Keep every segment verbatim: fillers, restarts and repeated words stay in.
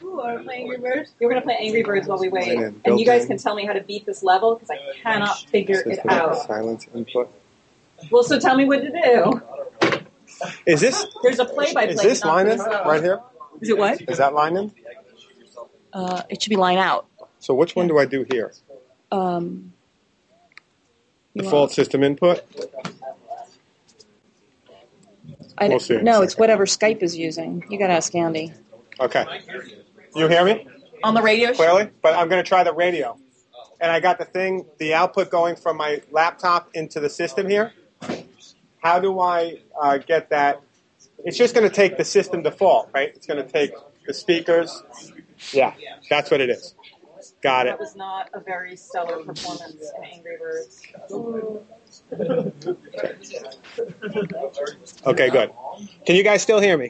Ooh, are we playing Angry Birds? You're going to play Angry Birds while we wait. And And you guys can tell me how to beat this level, because I cannot figure it out. Silence input. Well, so tell me what to do. Is this? There's a play-by-play. Is this line in right here? Is it what? Is that line in? Uh, it should be line out. So which one do I do here? Um, Default system input? I We'll see. No, it's whatever Skype is using. You got to ask Andy. Okay. You hear me? On the radio? Clearly? But I'm going to try the radio. And I got the thing, the output going from my laptop into the system here. How do I uh, get that? It's just going to take the system default, right? It's going to take the speakers. Yeah, that's what it is. Got it. That was not a very stellar performance in Angry Birds. Okay, good. Can you guys still hear me?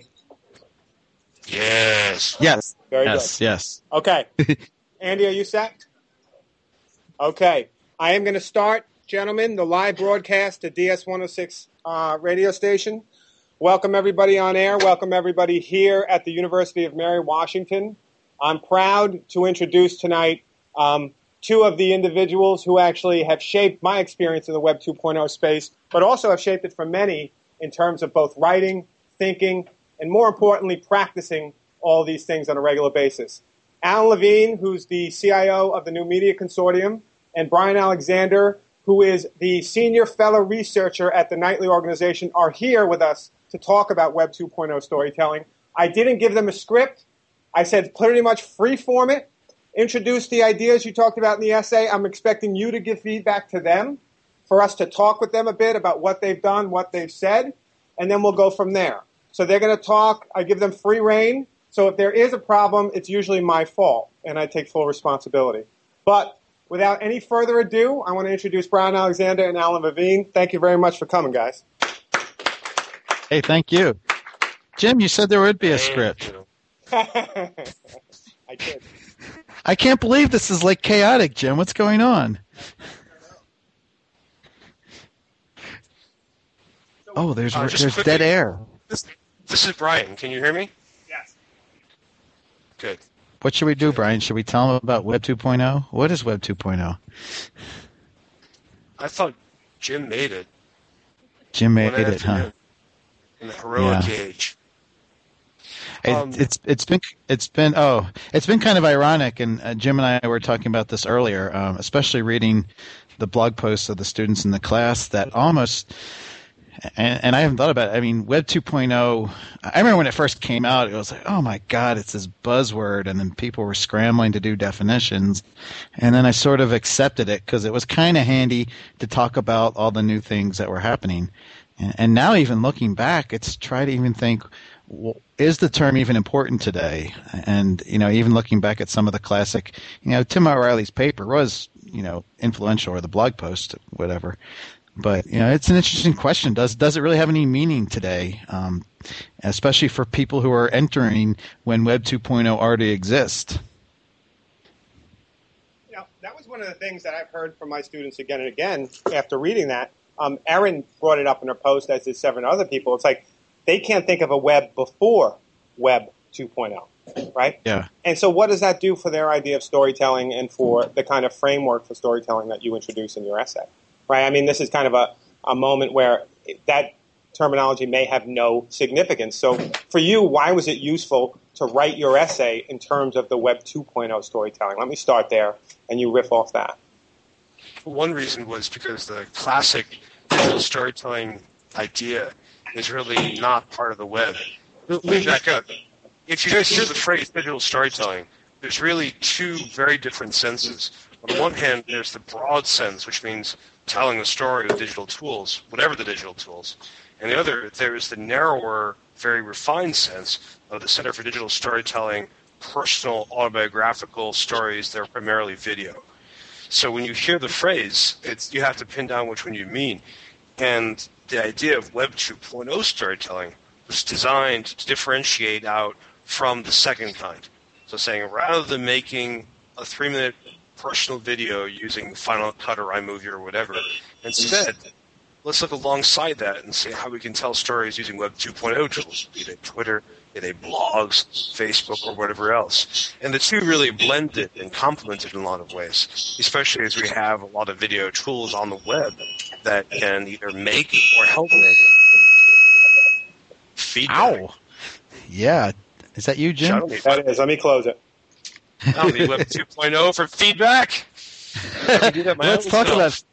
Yes. Yes. Very yes, good. Yes. Okay. Andy, are you set? Okay. I am going to start, gentlemen, the live broadcast to D S one oh six uh, radio station. Welcome, everybody on air. Welcome, everybody here at the University of Mary Washington. I'm proud to introduce tonight um, two of the individuals who actually have shaped my experience in the Web two point oh space, but also have shaped it for many in terms of both writing, thinking, and more importantly, practicing all these things on a regular basis. Alan Levine, who's the C I O of the New Media Consortium, and Brian Alexander, who is the Senior Fellow Researcher at the Nightly Organization, are here with us to talk about Web two point oh storytelling. I didn't give them a script. I said pretty much free-form it, introduce the ideas you talked about in the essay. I'm expecting you to give feedback to them, for us to talk with them a bit about what they've done, what they've said, and then we'll go from there. So they're going to talk. I give them free rein. So if there is a problem, it's usually my fault, and I take full responsibility. But without any further ado, I want to introduce Brian Alexander and Alan Levine. Thank you very much for coming, guys. Hey, thank you. Jim, you said there would be a script. I did. I can't believe this is like chaotic, Jim. What's going on? Oh, there's Uh, just there's quickly, dead air. This, this is Brian. Can you hear me? Yes. Good. What should we do, Brian? Should we tell them about Web two point oh? What is Web two point oh? I thought Jim made it. Jim made One it, huh? afternoon, in the heroic Yeah. age. It, Um, it's it's been it's been oh it's been kind of ironic, and uh, Jim and I were talking about this earlier, um, especially reading the blog posts of the students in the class that almost. And, and I haven't thought about it. I mean, Web two point oh, I remember when it first came out, it was like, oh my God, it's this buzzword. And then people were scrambling to do definitions. And then I sort of accepted it because it was kind of handy to talk about all the new things that were happening. And, and now even looking back, it's try to even think, well, is the term even important today? And, you know, even looking back at some of the classic, you know, Tim O'Reilly's paper was, you know, influential, or the blog post, whatever. But, you know, it's an interesting question. Does does it really have any meaning today, um, especially for people who are entering when Web two point oh already exists? You know, that was one of the things that I've heard from my students again and again after reading that. Um, Erin brought it up in her post, as did seven other people. It's like they can't think of a web before Web two point oh, right? Yeah. And so what does that do for their idea of storytelling and for the kind of framework for storytelling that you introduce in your essay? Right. I mean, this is kind of a, a moment where that terminology may have no significance. So for you, why was it useful to write your essay in terms of the Web two point oh storytelling? Let me start there, and you riff off that. One reason was because the classic digital storytelling idea is really not part of the web. Let me back up. If you guys hear the phrase digital storytelling, there's really two very different senses. On the one hand, there's the broad sense, which means telling the story with digital tools, whatever the digital tools. And the other, there is the narrower, very refined sense of the Center for Digital Storytelling, personal autobiographical stories that are primarily video. So when you hear the phrase, it's, you have to pin down which one you mean. And the idea of Web two point oh storytelling was designed to differentiate out from the second kind. So saying, rather than making a three-minute personal video using Final Cut or iMovie or whatever, instead, let's look alongside that and see how we can tell stories using Web two point oh tools, be it Twitter, be they blogs, Facebook, or whatever else. And the two really blended and complemented in a lot of ways, especially as we have a lot of video tools on the web that can either make or help make feedback. Ow. Yeah. Is that you, Jim? That is. Let me close it. I don't need Web two point oh for feedback. I do that my Let's own talk self. about.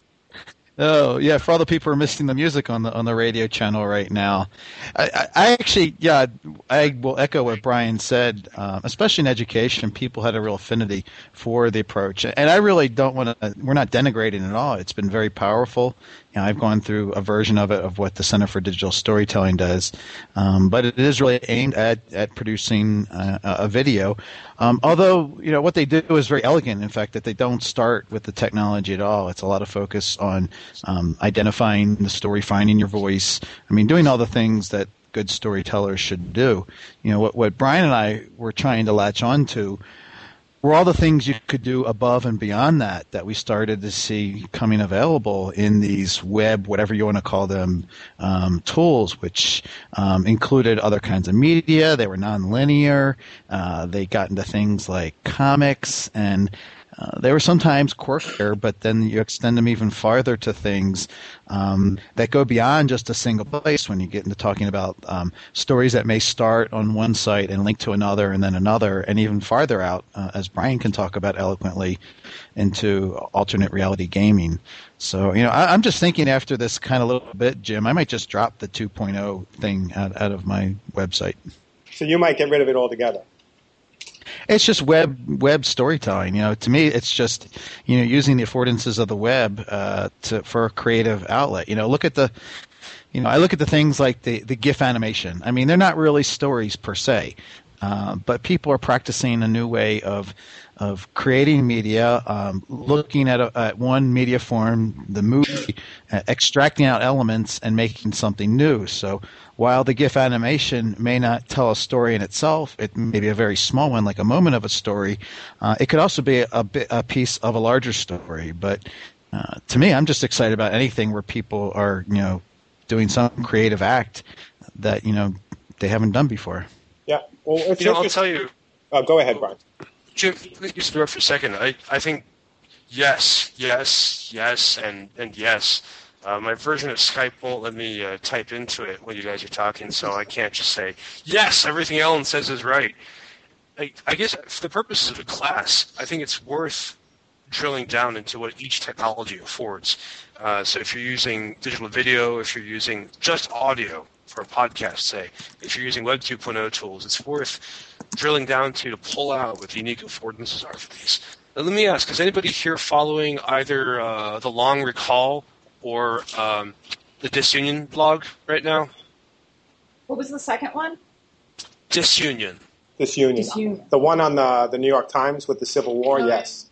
Oh yeah, for all the people who are missing the music on the on the radio channel right now, I, I, I actually yeah I will echo what Brian said. Um, especially in education, people had a real affinity for the approach, and I really don't want to. We're not denigrating at all. It's been very powerful. You know, I've gone through a version of it of what the Center for Digital Storytelling does, um, but it is really aimed at at producing uh, a video. Um, although you know what they do is very elegant. In fact, that they don't start with the technology at all. It's a lot of focus on um, identifying the story, finding your voice. I mean, doing all the things that good storytellers should do. You know, what what Brian and I were trying to latch on to were all the things you could do above and beyond that that we started to see coming available in these web, whatever you want to call them, um, tools, which um, included other kinds of media. They were nonlinear. Uh, they got into things like comics, and uh, they were sometimes quirkier, but then you extend them even farther to things um, that go beyond just a single place when you get into talking about um, stories that may start on one site and link to another and then another, and even farther out, uh, as Brian can talk about eloquently, into alternate reality gaming. So, you know, I, I'm just thinking after this kind of little bit, Jim, I might just drop the two point oh thing out, out of my website. So you might get rid of it altogether. It's just web web storytelling. You know, to me, it's just you know using the affordances of the web uh, to for a creative outlet. You know, look at the, you know, I look at the things like the the GIF animation. I mean, they're not really stories per se, uh, but people are practicing a new way of of creating media, um, looking at, a, at one media form, the movie, uh, extracting out elements and making something new. So while the GIF animation may not tell a story in itself, it may be a very small one, like a moment of a story. Uh, it could also be a, a, bit, a piece of a larger story. But uh, to me, I'm just excited about anything where people are, you know, doing some creative act that, you know, they haven't done before. Yeah. Well, it's You know, I'll tell you. Oh, go ahead, Brian. Jim, please interrupt for a second. I, I think yes, yes, yes, and, and yes. Uh, my version of Skype won't let me uh, type into it when you guys are talking, so I can't just say, yes, everything Ellen says is right. I, I guess for the purposes of the class, I think it's worth drilling down into what each technology affords. Uh, so if you're using digital video, if you're using just audio for a podcast, say, if you're using Web two point oh tools, it's worth drilling down to to pull out what the unique affordances are for these. Now, let me ask, is anybody here following either uh, the Long Recall or um, the Disunion blog right now? What was the second one? Disunion. Disunion. Disunion. The one on the the New York Times with the Civil War, Oh, yes.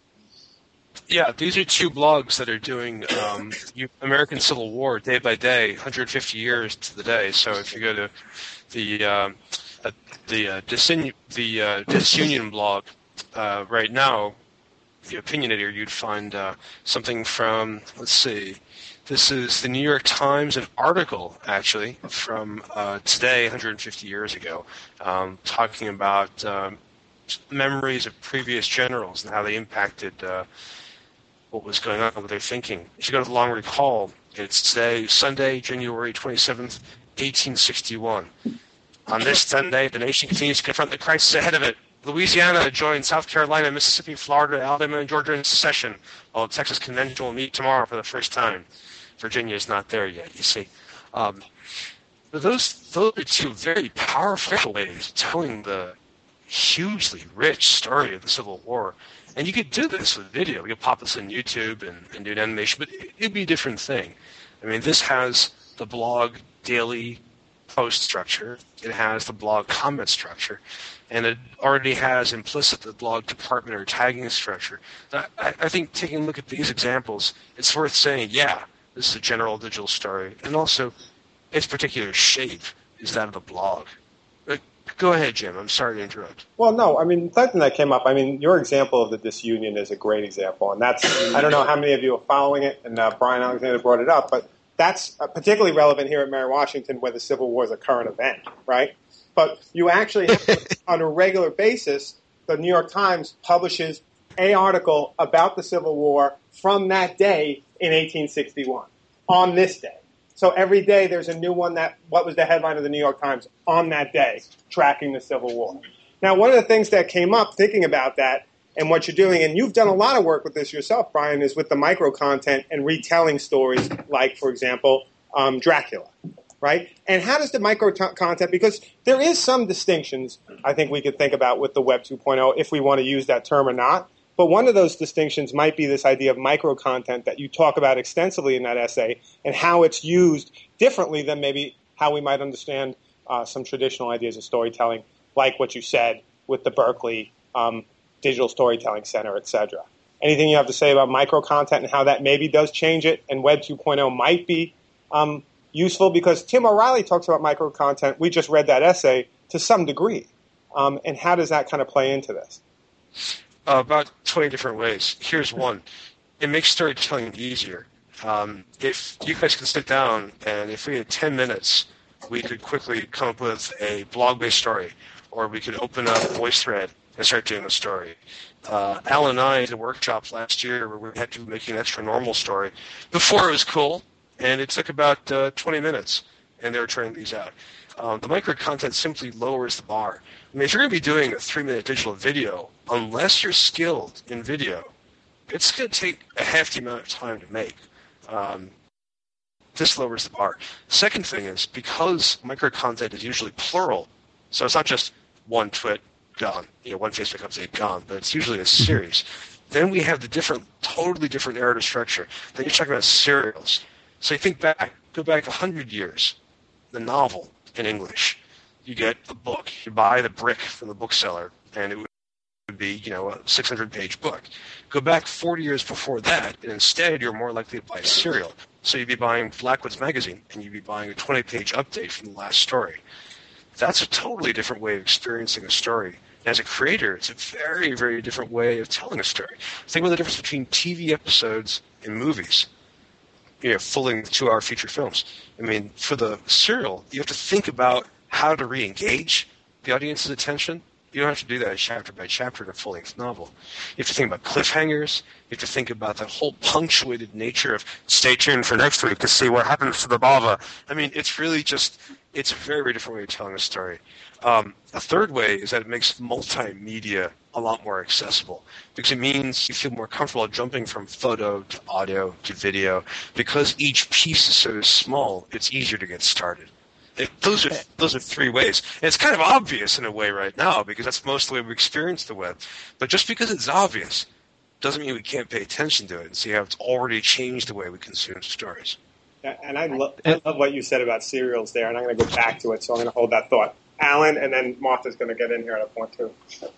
Yeah, these are two blogs that are doing um, American Civil War day by day, one hundred fifty years to the day. So if you go to the um, uh, the uh, Disunion, the uh, Disunion blog uh, right now, the opinionator, you'd find uh, something from, let's see, this is the New York Times, an article actually from uh, today, one hundred fifty years ago, um, talking about um, memories of previous generals and how they impacted uh, what was going on, what they're thinking. If you go to the Long Recall, it's today, Sunday, January twenty-seventh, eighteen sixty-one. On this Sunday, the nation continues to confront the crisis ahead of it. Louisiana joins South Carolina, Mississippi, Florida, Alabama, and Georgia in secession, while the Texas Convention will meet tomorrow for the first time. Virginia is not there yet, you see. Um, those, those are two very powerful ways of telling the hugely rich story of the Civil War. And you could do this with video. You could pop this on YouTube and, and do an animation, but it, it'd be a different thing. I mean, this has the blog daily post structure. It has the blog comment structure. And it already has implicit the blog department or tagging structure. I, I think taking a look at these examples, it's worth saying, yeah, this is a general digital story. And also, its particular shape is that of a blog. Go ahead, Jim. I'm sorry to interrupt. Well, no, I mean, something that came up, I mean, your example of the disunion is a great example, and that's, I don't know how many of you are following it, and uh, Brian Alexander brought it up, but that's uh, particularly relevant here at Mary Washington where the Civil War is a current event, right? but you actually have to, on a regular basis, the New York Times publishes a article about the Civil War from that day in eighteen sixty-one, on this day. So every day there's a new one that, what was the headline of the New York Times on that day, tracking the Civil War. Now, one of the things that came up thinking about that and what you're doing, and you've done a lot of work with this yourself, Brian, is with the micro-content and retelling stories like, for example, um, Dracula, right? And how does the micro-content, because there is some distinctions I think we could think about with the Web two point oh, if we want to use that term or not. But one of those distinctions might be this idea of micro-content that you talk about extensively in that essay and how it's used differently than maybe how we might understand uh, some traditional ideas of storytelling, like what you said with the Berkeley um, Digital Storytelling Center, et cetera. Anything you have to say about micro-content and how that maybe does change it and Web two point oh might be um, useful? Because Tim O'Reilly talks about micro-content. We just read that essay to some degree. Um, and how does that kind of play into this? Uh, about twenty different ways. Here's one. It makes storytelling easier. Um, if you guys can sit down and if we had ten minutes, we could quickly come up with a blog-based story, or we could open up VoiceThread and start doing a story. Uh, Al and I did a workshop last year where we had to make an extra normal story. Before it was cool, and it took about uh, twenty minutes, and they were trying these out. Um, the micro-content simply lowers the bar. I mean, if you're going to be doing a three-minute digital video, unless you're skilled in video, it's going to take a hefty amount of time to make. Um, this lowers the bar. Second thing is, because micro-content is usually plural, so it's not just one twit, gone, you know, one Facebook update, gone, but it's usually a series. Then we have the different, totally different narrative structure. Then you're talking about serials. So you think back, go back one hundred years, the novel in English. You get a book. You buy the brick from the bookseller, and it would be, you know, a six hundred page book. Go back forty years before that, and instead you're more likely to buy a serial. So you'd be buying Blackwoods Magazine, and you'd be buying a twenty page update from the last story. That's a totally different way of experiencing a story. As a creator, it's a very, very different way of telling a story. Think about the difference between T V episodes and movies. You know, full-length two-hour feature films. I mean, for the serial, you have to think about how to re-engage the audience's attention. You don't have to do that chapter by chapter in a full-length novel. You have to think about cliffhangers. You have to think about that whole punctuated nature of stay tuned for next week to see what happens to the Bava. I mean, it's really just, it's a very, very different way of telling a story. Um, a third way is that it makes multimedia a lot more accessible because it means you feel more comfortable jumping from photo to audio to video. Because each piece is so small, it's easier to get started. It, those are those are three ways. And it's kind of obvious in a way right now because that's most the way we experience the web. But just because it's obvious doesn't mean we can't pay attention to it and see how it's already changed the way we consume stories. Yeah, and I, lo- I love what you said about serials there, and I'm going to go back to it, so I'm going to hold that thought. Alan, and then Martha's going to get in here at a point too.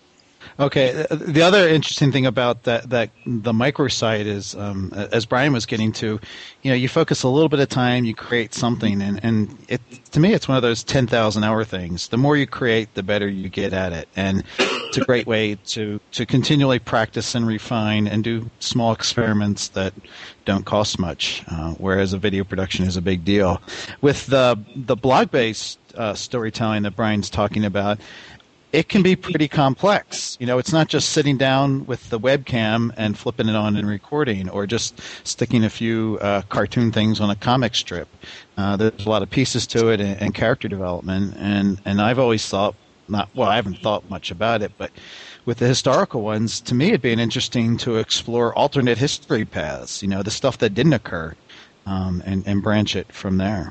Okay. The other interesting thing about that, that the micro site is, um, as Brian was getting to, you know, you focus a little bit of time, you create something, and, and it, to me, it's one of those ten thousand hour things. The more you create, the better you get at it. And it's a great way to, to continually practice and refine and do small experiments that don't cost much, uh, whereas a video production is a big deal. With the, the blog-based uh, storytelling that Brian's talking about, it can be pretty complex. You know, it's not just sitting down with the webcam and flipping it on and recording, or just sticking a few uh, cartoon things on a comic strip. Uh, there's a lot of pieces to it and, and character development. And, and I've always thought, not well, I haven't thought much about it, but with the historical ones, to me, it'd be interesting to explore alternate history paths. You know, the stuff that didn't occur, um, and, and branch it from there.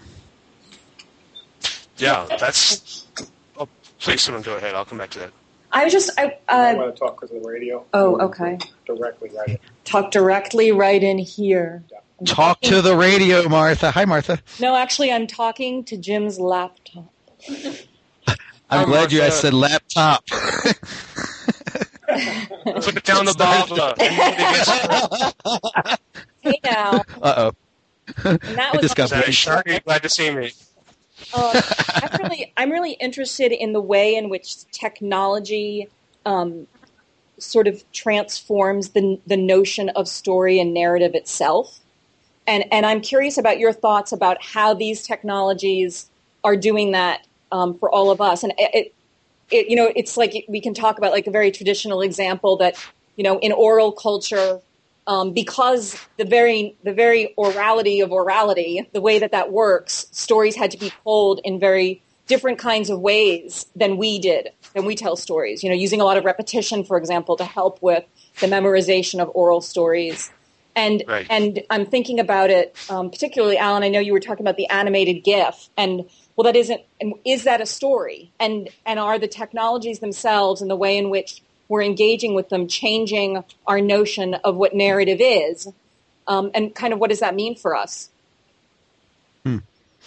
Yeah, that's. Please, someone go ahead. I'll come back to that. I was just, I, uh, I want to talk because of the radio. Oh, okay. Directly right in. Talk directly right in here. Yeah. Talk to the radio, Martha. Hi, Martha. No, actually, I'm talking to Jim's laptop. I'm um, glad you guys uh, said laptop. Put it down the bottle. Hey now. Uh-oh. And that was just got Sorry, Shark, you're glad to see me. Uh, I'm really, I'm really interested in the way in which technology um, sort of transforms the the notion of story and narrative itself, and and I'm curious about your thoughts about how these technologies are doing that um, for all of us. And it, it, it, you know, it's like we can talk about like a very traditional example that, you know, in oral culture, um, because the very the very orality of orality, the way that that works, stories had to be told in very different kinds of ways than we did, than we tell stories. You know, using a lot of repetition, for example, to help with the memorization of oral stories. And right. and I'm thinking about it, um, particularly, Alan, I know you were talking about the animated GIF, and well, that isn't, is that a story? And and are the technologies themselves and the way in which we're engaging with them changing our notion of what narrative is? Um, and kind of what does that mean for us? Hmm.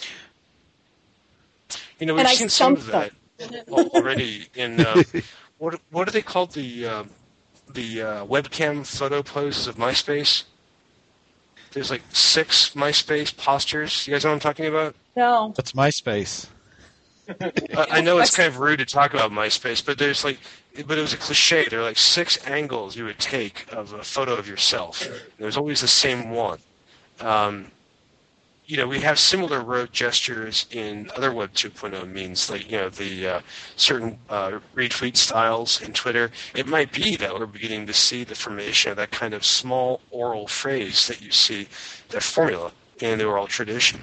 You know, we've and seen I some of them. that already in, uh, what what are they called, the, uh, the uh, webcam photo poses of MySpace? There's like six MySpace postures. You guys know what I'm talking about? No. That's MySpace. I, I know it's kind of rude to talk about MySpace, but there's like, but it was a cliche. There are like six angles you would take of a photo of yourself. And there's always the same one. Um, you know, we have similar rote gestures in other Web two point oh means, like, you know, the uh, certain uh, retweet styles in Twitter. It might be that we're beginning to see the formation of that kind of small oral phrase that you see, that formula in the oral tradition.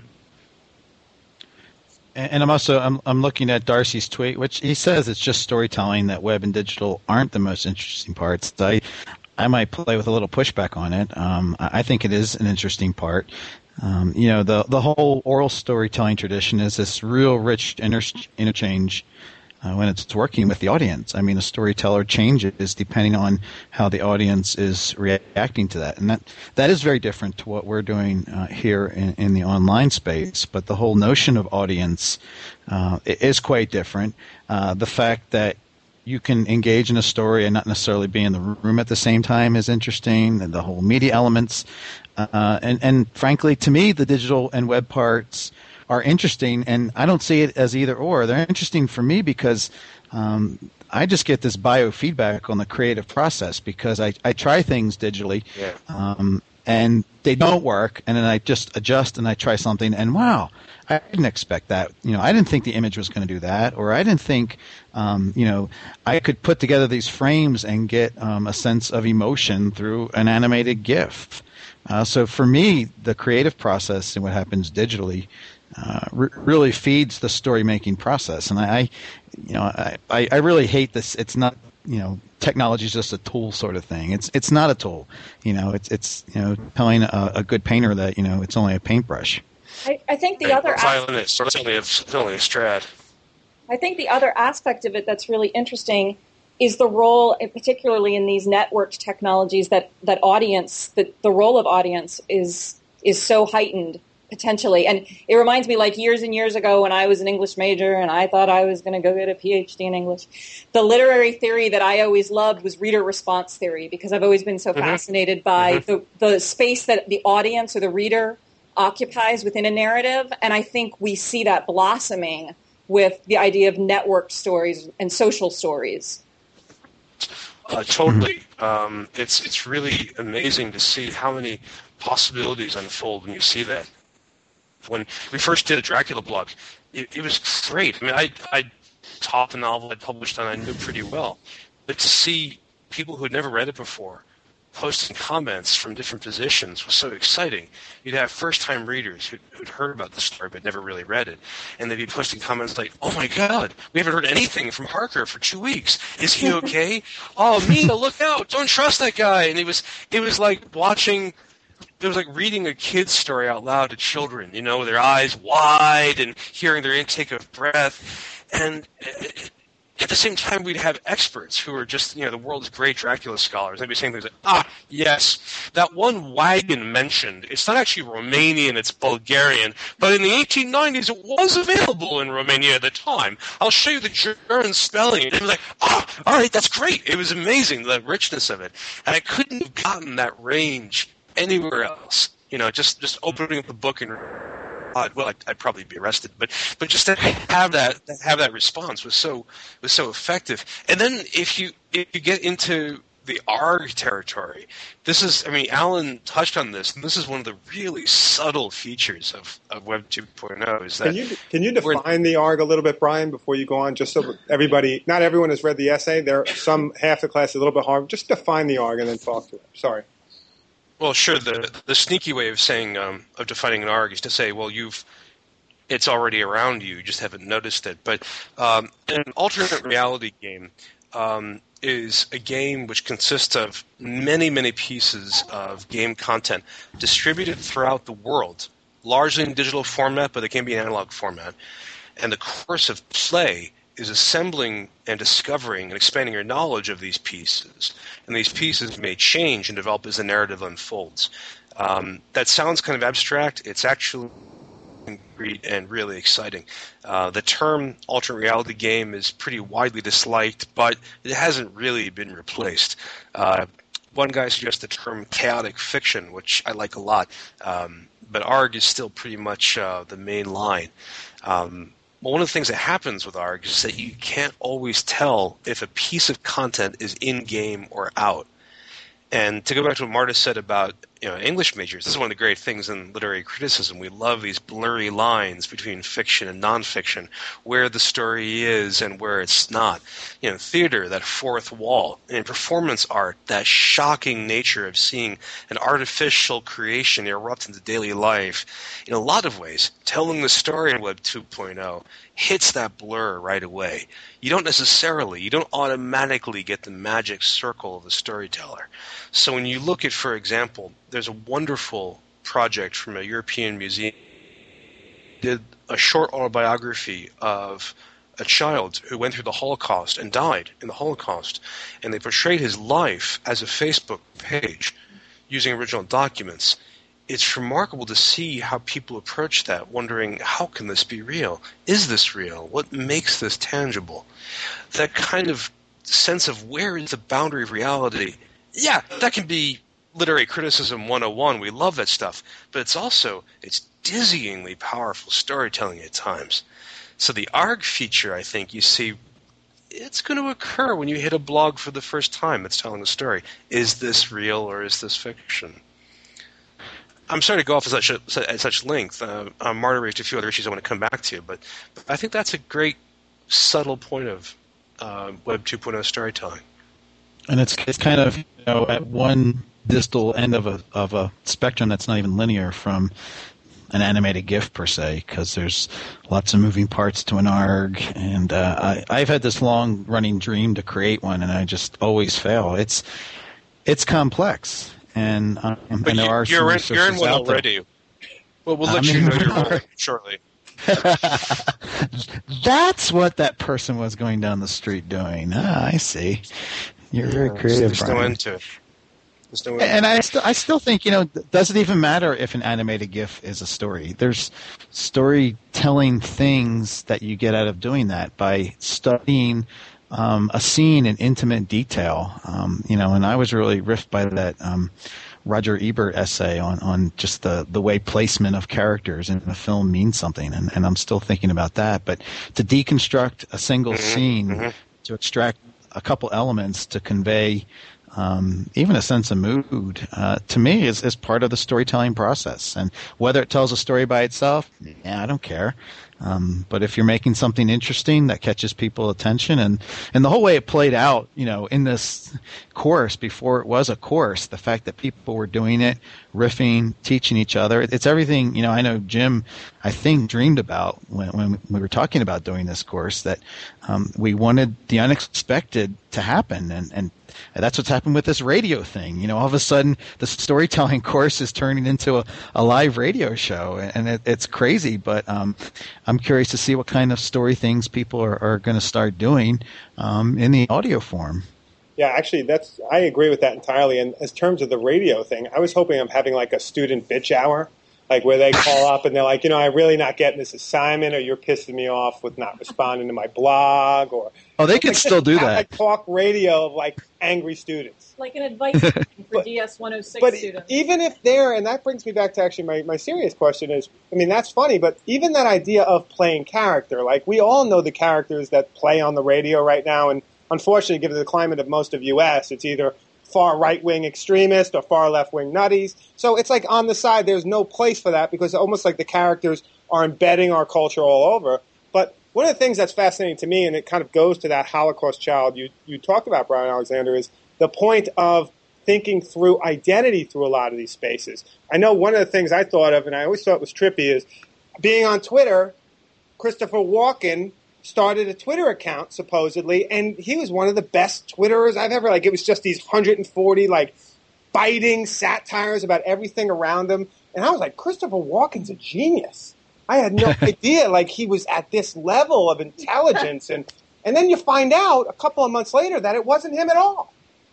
And I'm also I'm I'm looking at Darcy's tweet, which he says it's just storytelling, that web and digital aren't the most interesting parts. I I might play with a little pushback on it. Um, I think it is an interesting part. Um, you know, the the whole oral storytelling tradition is this real rich inter- interchange uh, when it's working with the audience. I mean, a storyteller changes depending on how the audience is reacting to that, and that that is very different to what we're doing uh, here in, in the online space. But the whole notion of audience uh, is quite different. Uh, the fact that you can engage in a story and not necessarily be in the room at the same time is interesting, and the whole media elements. Uh, and, and frankly, to me, the digital and web parts are interesting, and I don't see it as either or. They're interesting for me because um, I just get this biofeedback on the creative process, because I, I try things digitally, Yeah. um, and they don't work, and then I just adjust and I try something, and wow, I didn't expect that. You know, I didn't think the image was going to do that, or I didn't think, um, you know, I could put together these frames and get um, a sense of emotion through an animated GIF. Uh, so for me, the creative process and what happens digitally uh, re- really feeds the story-making process. And I, you know, I, I really hate this. It's not, you know, technology is just a tool sort of thing. It's it's not a tool. You know, it's it's you know telling a, a good painter that, you know, it's only a paintbrush. I, I think the Right. other Or violinist, or it's only a, it's only a Strad. I think the other aspect of it that's really interesting is the role, particularly in these networked technologies, that, that audience, that the role of audience is is so heightened potentially. And it reminds me, like years and years ago when I was an English major and I thought I was going to go get a P H D in English, the literary theory that I always loved was reader response theory, because I've always been so mm-hmm. fascinated by mm-hmm. the, the space that the audience or the reader occupies within a narrative. And I think we see that blossoming with the idea of networked stories and social stories. Uh, totally. Um, it's it's really amazing to see how many possibilities unfold when you see that. When we first did a Dracula blog, it, it was great. I mean, I I taught the novel I published and I knew pretty well, but to see people who had never read it before posting comments from different positions was so exciting. You'd have first-time readers who'd, who'd heard about the story but never really read it, and they'd be posting comments like, "Oh my God, we haven't heard anything from Harker for two weeks. Is he okay? Oh, Mina, look out! Don't trust that guy." And it was it was like watching. It was like reading a kid's story out loud to children, you know, with their eyes wide and hearing their intake of breath, and. It, At the same time, we'd have experts who are just, you know, the world's great Dracula scholars. They'd be saying things like, ah, yes, that one wagon mentioned, it's not actually Romanian, it's Bulgarian, but in the eighteen nineties, it was available in Romania at the time. I'll show you the German spelling. And it was like, ah, all right, that's great. It was amazing, the richness of it. And I couldn't have gotten that range anywhere else. You know, just, just opening up the book and... Well, I'd, I'd probably be arrested, but but just to have that have that response was so was so effective. And then if you if you get into the ARG territory. This is, I mean, Alan touched on this, and this is one of the really subtle features of, of Web two point oh. Is that can you can you define the ARG a little bit, Brian, before you go on, just so everybody, not everyone has read the essay. There, some half the class is a little bit hard. Just define the ARG and then talk to it. Sorry. Well, sure. The the sneaky way of saying um, of defining an ARG is to say, well, you've it's already around you, you just haven't noticed it. But um, an alternate reality game. Um, is a game which consists of many, many pieces of game content distributed throughout the world, largely in digital format, but it can be in analog format. And the course of play is assembling and discovering and expanding your knowledge of these pieces. And these pieces may change and develop as the narrative unfolds. Um, that sounds kind of abstract. It's actually concrete and really exciting. Uh, the term alternate reality game is pretty widely disliked, but it hasn't really been replaced. Uh, one guy suggested the term chaotic fiction, which I like a lot, um, but ARG is still pretty much uh, the main line. Um, well, one of the things that happens with ARG is that you can't always tell if a piece of content is in-game or out. And to go back to what Marta said about you know English majors, this is one of the great things in literary criticism. We love these blurry lines between fiction and nonfiction, where the story is and where it's not. You know, theater, that fourth wall. And in performance art, that shocking nature of seeing an artificial creation erupt into daily life. In a lot of ways, telling the story in Web two point oh hits that blur right away. You don't necessarily, you don't automatically get the magic circle of the storyteller. So when you look at, for example, there's a wonderful project from a European museum did a short autobiography of a child who went through the Holocaust and died in the Holocaust, and they portrayed his life as a Facebook page using original documents. It's remarkable to see how people approach that, wondering, how can this be real? Is this real? What makes this tangible? That kind of sense of where is the boundary of reality? Yeah, that can be literary criticism one oh one. We love that stuff. But it's also, it's dizzyingly powerful storytelling at times. So the ARG feature, I think, you see, it's going to occur when you hit a blog for the first time that's telling a story. Is this real or is this fiction? I'm sorry to go off at such, a, at such length. Uh, uh, Marta raised a few other issues I want to come back to, but, but I think that's a great, subtle point of uh, Web two point oh storytelling. And it's it's kind of you know at one distal end of a of a spectrum that's not even linear from an animated GIF per se, because there's lots of moving parts to an ARG, and uh, I, I've had this long running dream to create one, and I just always fail. It's it's complex. And um, but I know you, our you're, in, you're in one already. There. Well, we'll let I'm you know your role shortly. That's what that person was going down the street doing. Ah, I see. You're yeah, very creative, There's no end to it. There's no end and I, st- I still think, you know, does it even matter if an animated GIF is a story? There's storytelling things that you get out of doing that by studying Um, a scene in intimate detail, um, you know, and I was really riffed by that um, Roger Ebert essay on, on just the, the way placement of characters in a film means something, and, and I'm still thinking about that. But to deconstruct a single mm-hmm, scene, mm-hmm. to extract a couple elements to convey um, even a sense of mood, uh, to me is, is part of the storytelling process. And whether it tells a story by itself, yeah, I don't care. Um, but if you're making something interesting that catches people's attention, and, and the whole way it played out, you know, in this course before it was a course, the fact that people were doing it, riffing, teaching each other, it's everything, you know, I know Jim, I think, dreamed about when, when we were talking about doing this course, that um, we wanted the unexpected to happen, and, and that's what's happened with this radio thing. You know, all of a sudden, the storytelling course is turning into a, a live radio show, and it, it's crazy. But um, I'm curious to see what kind of story things people are, are going to start doing um, in the audio form. Yeah, actually, that's I agree with that entirely. And in terms of the radio thing, I was hoping of having like a student bitch hour, like where they call up and they're like, you know, I'm really not getting this assignment, or you're pissing me off with not responding to my blog, or oh, they could like, still do have, that. Like talk radio of like angry students, like an advice for but, D S one oh six but students. Even if they're, and that brings me back to actually my, my serious question is, I mean, that's funny, but even that idea of playing character, like we all know the characters that play on the radio right now, and unfortunately, given the climate of most of U S, it's either far right-wing extremists or far left-wing nutties. So it's like on the side, there's no place for that because it's almost like the characters are embedding our culture all over. But one of the things that's fascinating to me, and it kind of goes to that Holocaust child you, you talked about, Brian Alexander, is the point of thinking through identity through a lot of these spaces. I know one of the things I thought of, and I always thought was trippy, is being on Twitter, Christopher Walken started a Twitter account, supposedly, and he was one of the best Twitterers I've ever, like, it was just these one hundred forty, like, biting satires about everything around him. And I was like, Christopher Walken's a genius. I had no idea, like, he was at this level of intelligence. And, and then you find out a couple of months later that it wasn't him at all.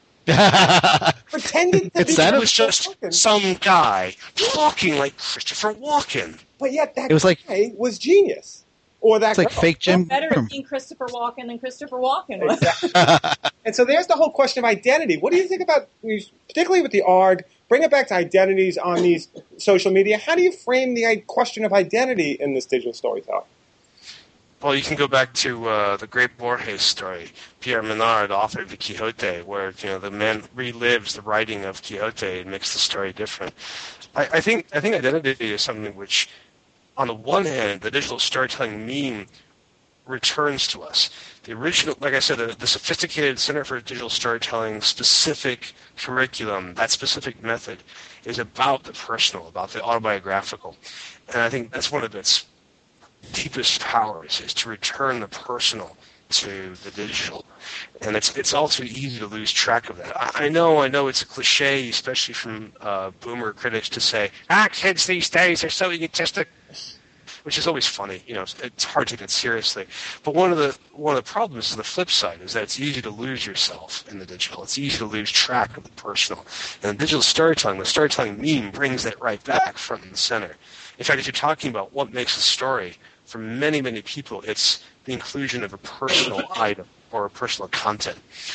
Pretending to be it was just Walken. Some guy talking like Christopher Walken. But yet that it was guy like, was genius. Or that it's like girl. fake Jim. Better at being Christopher Walken than Christopher Walken was. Exactly. And so there's the whole question of identity. What do you think about, particularly with the A R G, bring it back to identities on these social media. How do you frame the question of identity in this digital storytelling? Well, you can go back to uh, the great Borges story, Pierre Menard, author of the Quixote, where you know the man relives the writing of Quixote and makes the story different. I, I think I think identity is something which, on the one hand, the digital storytelling meme returns to us. The original, like I said, the, the sophisticated Center for Digital Storytelling specific curriculum, that specific method, is about the personal, about the autobiographical. And I think that's one of its deepest powers, is to return the personal to the digital. And it's it's all too easy to lose track of that. I, I know, I know it's a cliche, especially from uh, boomer critics, to say, ah, kids these days are so egotistic, which is always funny. You know, it's, it's hard to take it seriously. But one of the one of the problems is the flip side, is that it's easy to lose yourself in the digital. It's easy to lose track of the personal. And the digital storytelling, the storytelling meme brings that right back front and center. In fact, if you're talking about what makes a story, for many, many people, it's the inclusion of a personal item or a personal content.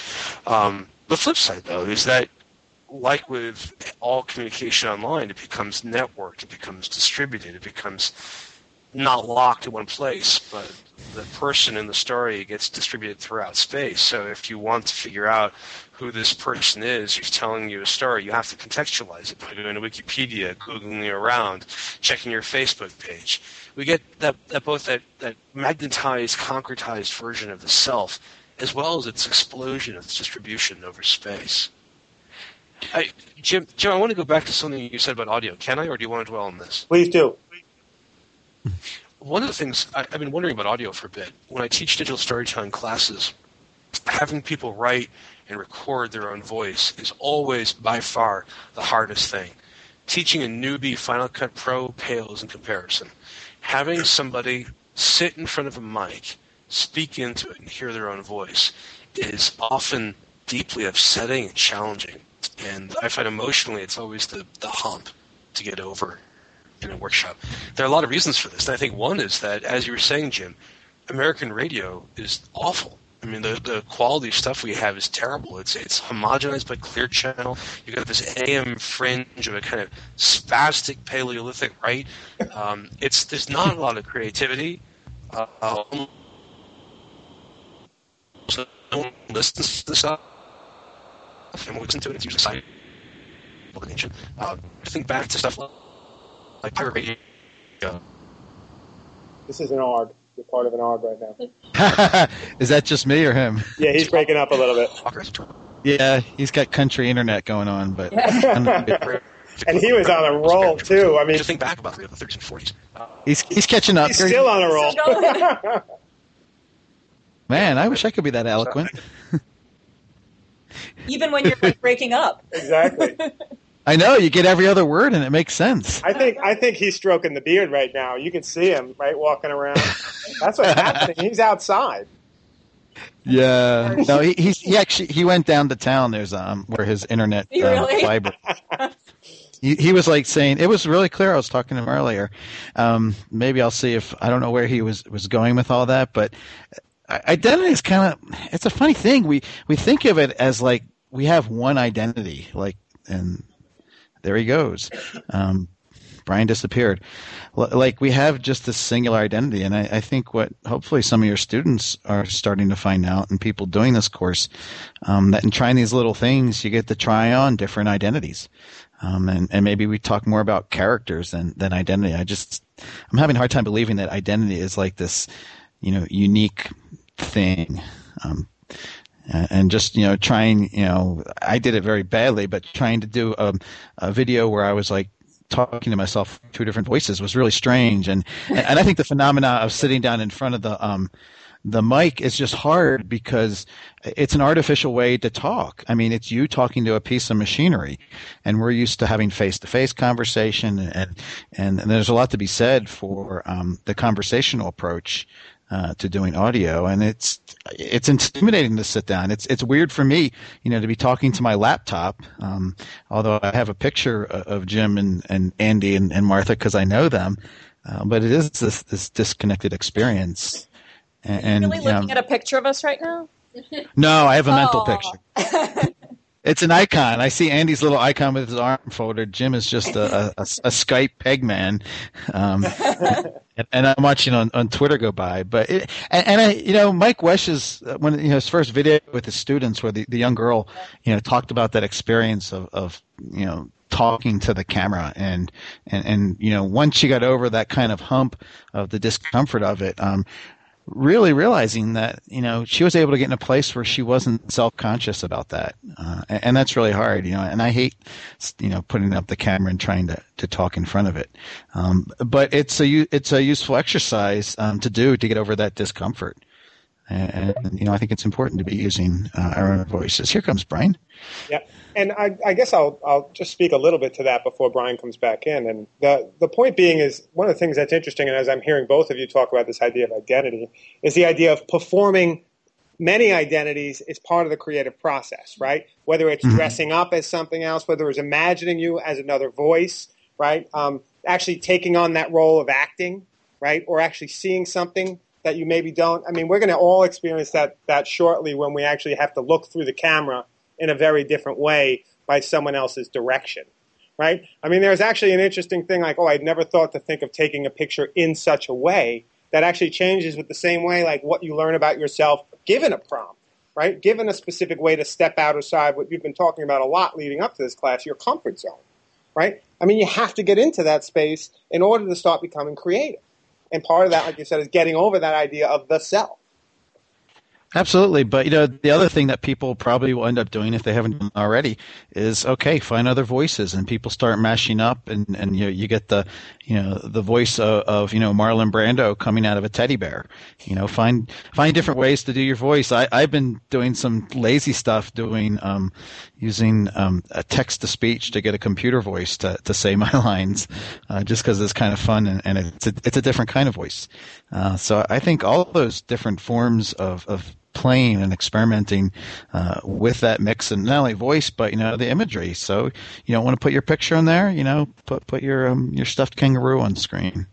Um, the flip side, though, is that, like with all communication online, it becomes networked, it becomes distributed, it becomes not locked in one place, but the person in the story gets distributed throughout space. So if you want to figure out who this person is who's telling you a story, you have to contextualize it by going to Wikipedia, Googling around, checking your Facebook page. We get that, that both that, that magnetized, concretized version of the self, as well as its explosion of its distribution over space. I, Jim, Jim, I want to go back to something you said about audio. Can I, or do you want to dwell on this? Please do. One of the things, I, I've been wondering about audio for a bit. When I teach digital storytelling classes, having people write and record their own voice is always, by far, the hardest thing. Teaching a newbie Final Cut Pro pales in comparison. Having somebody sit in front of a mic, speak into it, and hear their own voice is often deeply upsetting and challenging. And I find emotionally it's always the, the hump to get over in a workshop. There are a lot of reasons for this. And I think one is that, as you were saying, Jim, American radio is awful. I mean, the, the quality stuff we have is terrible. It's it's homogenized by Clear Channel. You've got this A M fringe of a kind of spastic Paleolithic right. Um, it's there's not a lot of creativity. Uh, um, so no one listens to this stuff, and we listen to it. It's usually side ancient. Uh, I think back to stuff like, like pirate radio. This is an A R G. You're part of an A R G right now. Is that just me or him? Yeah, he's breaking up a little bit. Yeah, he's got country internet going on, but and he was on a roll too. I mean, just think back about the thirties and forties. He's he's catching up. He's still on a roll. Man, I wish I could be that eloquent. Even when you're like breaking up. Exactly. I know, you get every other word and it makes sense. I think I think he's stroking the beard right now. You can see him, right, walking around. That's what's happening. He's outside. Yeah. No, he he's, he actually he went down to town. There's um where his internet um, really? fiber. he, he was like saying it was really clear. I was talking to him earlier. Um, maybe I'll see if I don't know where he was was going with all that, but identity is kind of it's a funny thing. We we think of it as like we have one identity, like and. There he goes. Um, Brian disappeared. L- like we have just this singular identity, and I, I think what hopefully some of your students are starting to find out, and people doing this course, um, that in trying these little things, you get to try on different identities. Um, and, and maybe we talk more about characters than, than identity. I just, I'm having a hard time believing that identity is like this, you know, unique thing. Um, and just, you know, trying, you know, I did it very badly, but trying to do a, a video where I was like talking to myself, two different voices was really strange. And, and I think the phenomena of sitting down in front of the, um, the mic is just hard because it's an artificial way to talk. I mean, it's you talking to a piece of machinery, and we're used to having face-to-face conversation, and and, and there's a lot to be said for um, the conversational approach uh, to doing audio, and it's it's intimidating to sit down. It's it's weird for me, you know, to be talking to my laptop. Um, although I have a picture of Jim and, and Andy and, and Martha because I know them, uh, but it is this this disconnected experience. And, Are you really looking you know, at a picture of us right now? No, I have a mental Oh. picture. It's an icon. I see Andy's little icon with his arm folded. Jim is just a, a, a Skype peg man. Um, and, and I'm watching on, on Twitter go by. But it, and, and I, you know, Mike Wesch's when you know his first video with his students, where the, the young girl, you know, talked about that experience of, of you know. talking to the camera and, and, and, you know, once she got over that kind of hump of the discomfort of it, um, really realizing that, you know, she was able to get in a place where she wasn't self-conscious about that. Uh, and, and that's really hard, you know, and I hate, you know, putting up the camera and trying to, to talk in front of it. Um, but it's a, it's a useful exercise, um, to do to get over that discomfort. And, and, you know, I think it's important to be using uh, our own voices. Here comes Brian. Yeah, and I, I guess I'll I'll just speak a little bit to that before Brian comes back in. And the the point being is one of the things that's interesting, and as I'm hearing both of you talk about this idea of identity, is the idea of performing many identities is part of the creative process, right? Whether it's Mm-hmm. dressing up as something else, whether it's imagining you as another voice, right? Um, actually taking on that role of acting, right? Or actually seeing something that you maybe don't. I mean, we're going to all experience that that shortly when we actually have to look through the camera in a very different way by someone else's direction, right? I mean, there's actually an interesting thing like, oh, I'd never thought to think of taking a picture in such a way that actually changes with the same way like what you learn about yourself given a prompt, right? Given a specific way to step outside what you've been talking about a lot leading up to this class, your comfort zone, right? I mean, you have to get into that space in order to start becoming creative. And part of that, like you said, is getting over that idea of the self. Absolutely. But, you know, the other thing that people probably will end up doing if they haven't done already is, okay, find other voices, and people start mashing up, and, and you know, you get the, you know, the voice of, of, you know, Marlon Brando coming out of a teddy bear. You know, find find different ways to do your voice. I, I've been doing some lazy stuff, doing um, using um, a text-to-speech to get a computer voice to, to say my lines, uh, just because it's kind of fun, and, and it's, a, it's a different kind of voice. Uh, so I think all of those different forms of, of playing and experimenting uh, with that mix, and not only voice, but, you know, the imagery. So you don't want to put your picture on there, you know, put put your um, your stuffed kangaroo on screen.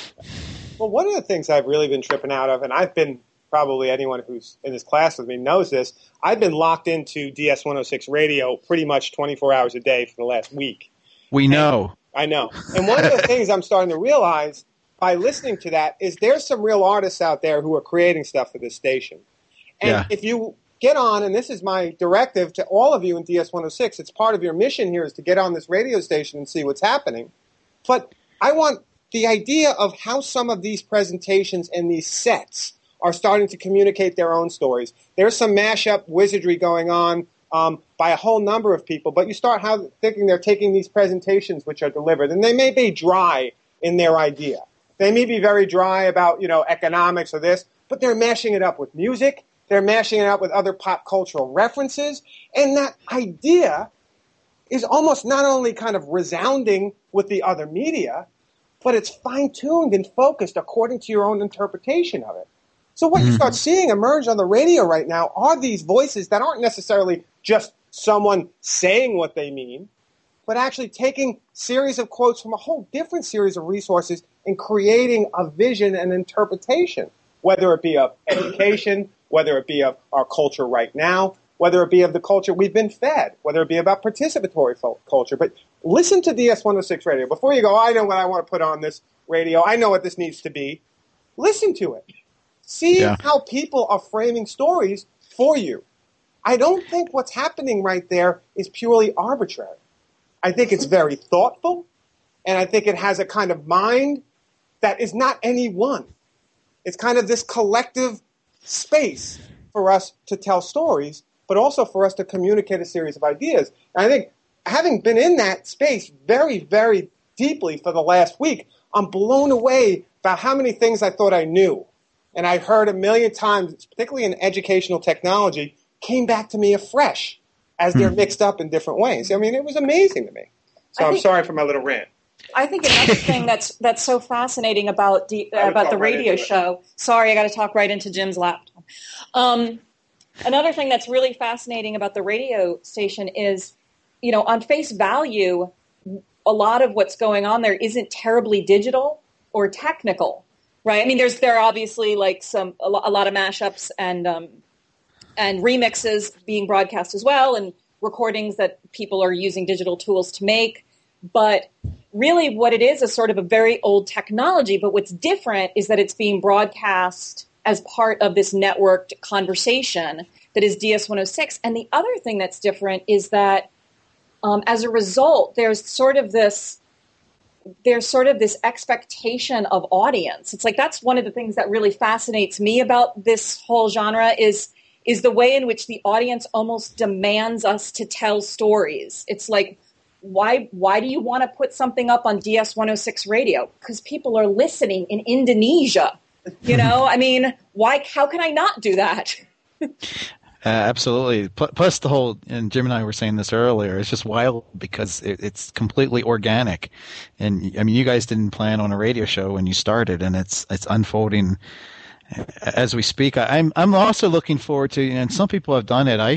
Well, one of the things I've really been tripping out of, and I've been, probably anyone who's in this class with me knows this, I've been locked into D S one oh six radio pretty much twenty-four hours a day for the last week. We know. And, I know. And one of the things I'm starting to realize by listening to that is there's some real artists out there who are creating stuff for this station. And Yeah. if you get on, and this is my directive to all of you in D S one oh six, it's part of your mission here is to get on this radio station and see what's happening. But I want the idea of how some of these presentations and these sets are starting to communicate their own stories. There's some mashup wizardry going on um, by a whole number of people, but you start how, thinking they're taking these presentations which are delivered, and they may be dry in their idea. They may be very dry about, you know, economics or this, but they're mashing it up with music. They're mashing it up with other pop cultural references. And that idea is almost not only kind of resounding with the other media, but it's fine-tuned and focused according to your own interpretation of it. So what you start seeing emerge on the radio right now are these voices that aren't necessarily just someone saying what they mean, but actually taking series of quotes from a whole different series of resources and creating a vision and interpretation, whether it be of education, whether it be of our culture right now, whether it be of the culture we've been fed, whether it be about participatory culture. But listen to D S one oh six Radio. Before you go, I know what I want to put on this radio. I know what this needs to be. Listen to it. See yeah. how people are framing stories for you. I don't think what's happening right there is purely arbitrary. I think it's very thoughtful, and I think it has a kind of mind that is not any one. It's kind of this collective space for us to tell stories, but also for us to communicate a series of ideas. And I think having been in that space very, very deeply for the last week, I'm blown away about how many things I thought I knew. And I heard a million times, particularly in educational technology, came back to me afresh as they're mixed up in different ways. I mean, it was amazing to me. So I'm sorry for my little rant. I think another thing that's that's so fascinating about the, uh, about the radio show. Sorry, I got to talk right into Jim's laptop. Um, another thing that's really fascinating about the radio station is, you know, on face value, a lot of what's going on there isn't terribly digital or technical, right? I mean, there's there are obviously like some a, lo- a lot of mashups and um, and remixes being broadcast as well, and recordings that people are using digital tools to make. But really what it is is sort of a very old technology. But what's different is that it's being broadcast as part of this networked conversation that is D S one oh six. And the other thing that's different is that um, as a result, there's sort of this there's sort of this expectation of audience. It's like that's one of the things that really fascinates me about this whole genre is is the way in which the audience almost demands us to tell stories. It's like, Why why do you want to put something up on D S one oh six radio? Because people are listening in Indonesia. You know, I mean, why? How can I not do that? uh, absolutely. Plus the whole, and Jim and I were saying this earlier, it's just wild because it, it's completely organic. And I mean, you guys didn't plan on a radio show when you started, and it's it's unfolding as we speak. I'm I'm also looking forward to, and some people have done it. I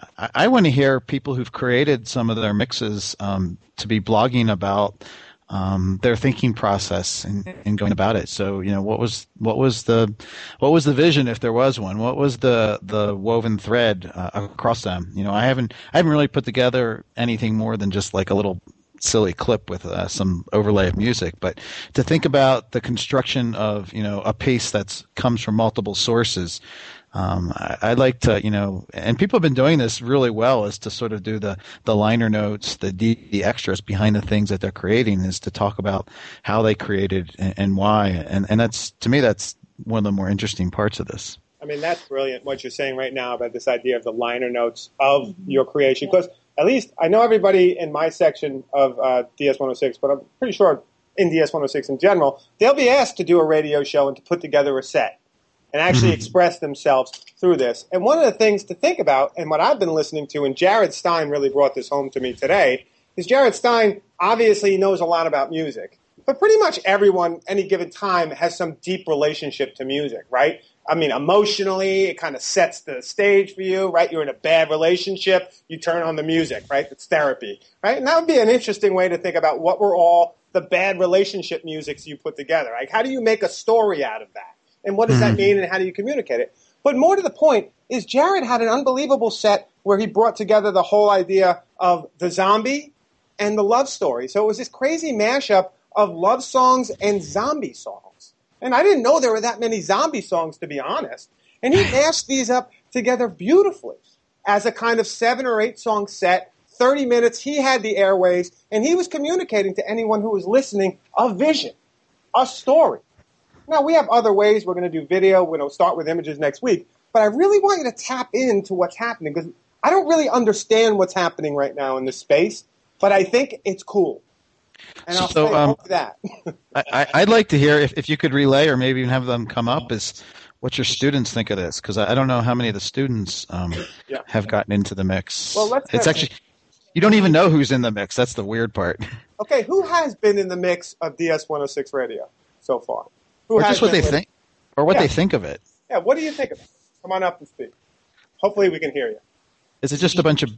I want to hear people who've created some of their mixes um, to be blogging about um, their thinking process and, and going about it. So you know, what was what was the what was the vision, if there was one? What was the the woven thread uh, across them? You know, I haven't I haven't really put together anything more than just like a little silly clip with uh, some overlay of music, but to think about the construction of, you know, a piece that comes from multiple sources, um, I, I'd like to, you know, and people have been doing this really well, is to sort of do the, the liner notes, the the extras behind the things that they're creating, is to talk about how they created and, and why, and and that's, to me, that's one of the more interesting parts of this. I mean, that's brilliant what you're saying right now about this idea of the liner notes of your creation, because at least I know everybody in my section of uh, D S one oh six, but I'm pretty sure in D S one oh six in general, they'll be asked to do a radio show and to put together a set and actually mm-hmm. express themselves through this. And one of the things to think about, and what I've been listening to, and Jared Stein really brought this home to me today, is Jared Stein obviously knows a lot about music. But pretty much everyone, any given time, has some deep relationship to music, right? I mean, emotionally, it kind of sets the stage for you, right? You're in a bad relationship, you turn on the music, right? It's therapy, right? And that would be an interesting way to think about what were all the bad relationship musics you put together. Like, how do you make a story out of that? And what does that mean, and how do you communicate it? But more to the point is Jared had an unbelievable set where he brought together the whole idea of the zombie and the love story. So it was this crazy mashup of love songs and zombie songs. And I didn't know there were that many zombie songs, to be honest. And he mashed these up together beautifully as a kind of seven or eight song set, thirty minutes. He had the airwaves, and he was communicating to anyone who was listening a vision, a story. Now, we have other ways. We're going to do video. We're going to start with images next week. But I really want you to tap into what's happening, because I don't really understand what's happening right now in this space, but I think it's cool. And I'll so, say um, that. I, I'd like to hear, if, if you could relay or maybe even have them come up, is what your students think of this, because I, I don't know how many of the students um, yeah. have gotten into the mix. Well, let's it's actually, you don't even know who's in the mix. That's the weird part. Okay, who has been in the mix of D S one oh six radio so far? Who or just what they with, think, or what yeah. they think of it. Yeah, what do you think of it? Come on up and speak. Hopefully we can hear you. Is it just a bunch of,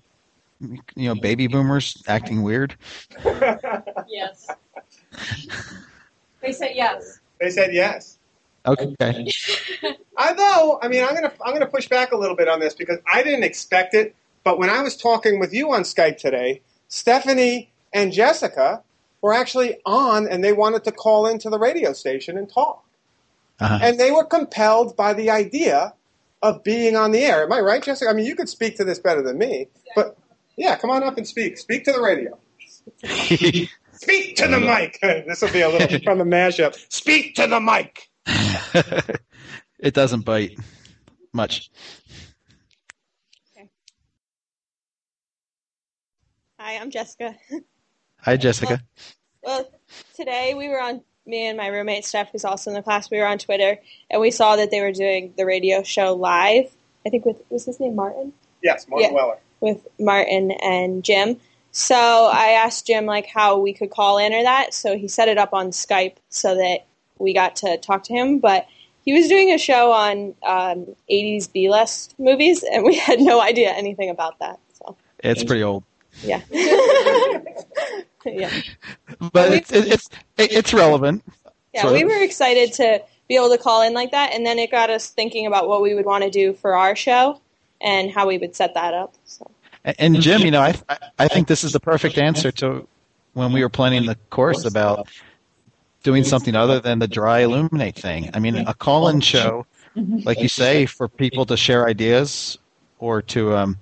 you know, baby boomers acting weird? Yes. They said yes. They said yes. Okay. Although, I mean, I'm gonna I'm gonna push back a little bit on this because I didn't expect it. But when I was talking with you on Skype today, Stephanie and Jessica were actually on, and they wanted to call into the radio station and talk. Uh-huh. And they were compelled by the idea of being on the air. Am I right, Jessica? I mean, you could speak to this better than me. But, yeah, come on up and speak. Speak to the radio. Speak to the mic. This will be a little from the mashup. Speak to the mic. It doesn't bite much. Okay. Hi, I'm Jessica. Hi, Jessica. Well, well, today we were on, me and my roommate Steph, who's also in the class, we were on Twitter, and we saw that they were doing the radio show live. I think with, was his name Martin? Yes, Martin yeah, Weller. With Martin and Jim. So I asked Jim, like, how we could call in or that, so he set it up on Skype so that we got to talk to him, but he was doing a show on um, eighties B-list movies, and we had no idea anything about that. So it's pretty old. Yeah. Yeah. But we, it's it's it's relevant. Yeah, we were excited to be able to call in like that, and then it got us thinking about what we would want to do for our show and how we would set that up. So. And Jim, you know, I I think this is the perfect answer to when we were planning the course about doing something other than the dry Illuminate thing. I mean, a call-in show, like you say, for people to share ideas or to um,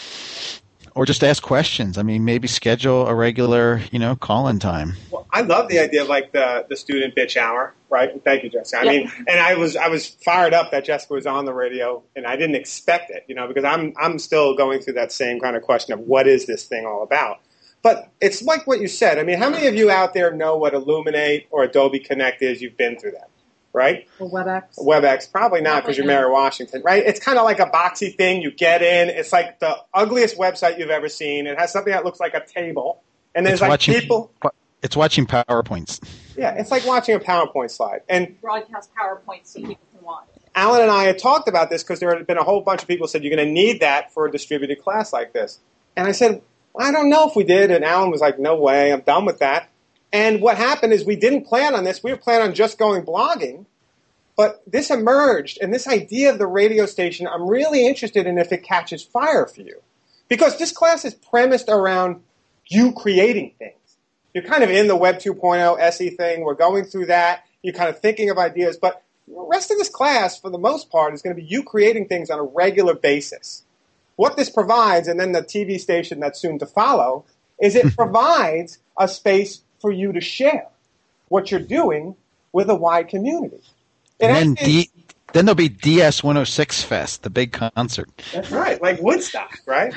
or just ask questions. I mean, maybe schedule a regular, you know, call-in time. Well, I love the idea of like the, the student bitch hour, right? Thank you, Jessica. I yeah. mean, and I was I was fired up that Jessica was on the radio, and I didn't expect it, you know, because I'm I'm still going through that same kind of question of what is this thing all about. But it's like what you said. I mean, how many of you out there know what Illuminate or Adobe Connect is? You've been through that, right? Or WebEx. WebEx, probably not because you're Mary Washington, right? It's kind of like a boxy thing. You get in. It's like the ugliest website you've ever seen. It has something that looks like a table. And there's it's like watching, people. It's watching PowerPoints. Yeah, it's like watching a PowerPoint slide. And broadcast PowerPoints so people can watch. Alan and I had talked about this because there had been a whole bunch of people who said, you're going to need that for a distributed class like this. And I said, I don't know if we did. And Alan was like, no way, I'm done with that. And what happened is we didn't plan on this. We were planning on just going blogging. But this emerged, and this idea of the radio station, I'm really interested in if it catches fire for you. Because this class is premised around you creating things. You're kind of in the Web two point oh S E thing. We're going through that. You're kind of thinking of ideas. But the rest of this class, for the most part, is going to be you creating things on a regular basis. What this provides, and then the T V station that's soon to follow, is it provides a space for you to share what you're doing with a wide community. It and then, actually, D, then there'll be D S one oh six Fest, the big concert. That's right, like Woodstock, right?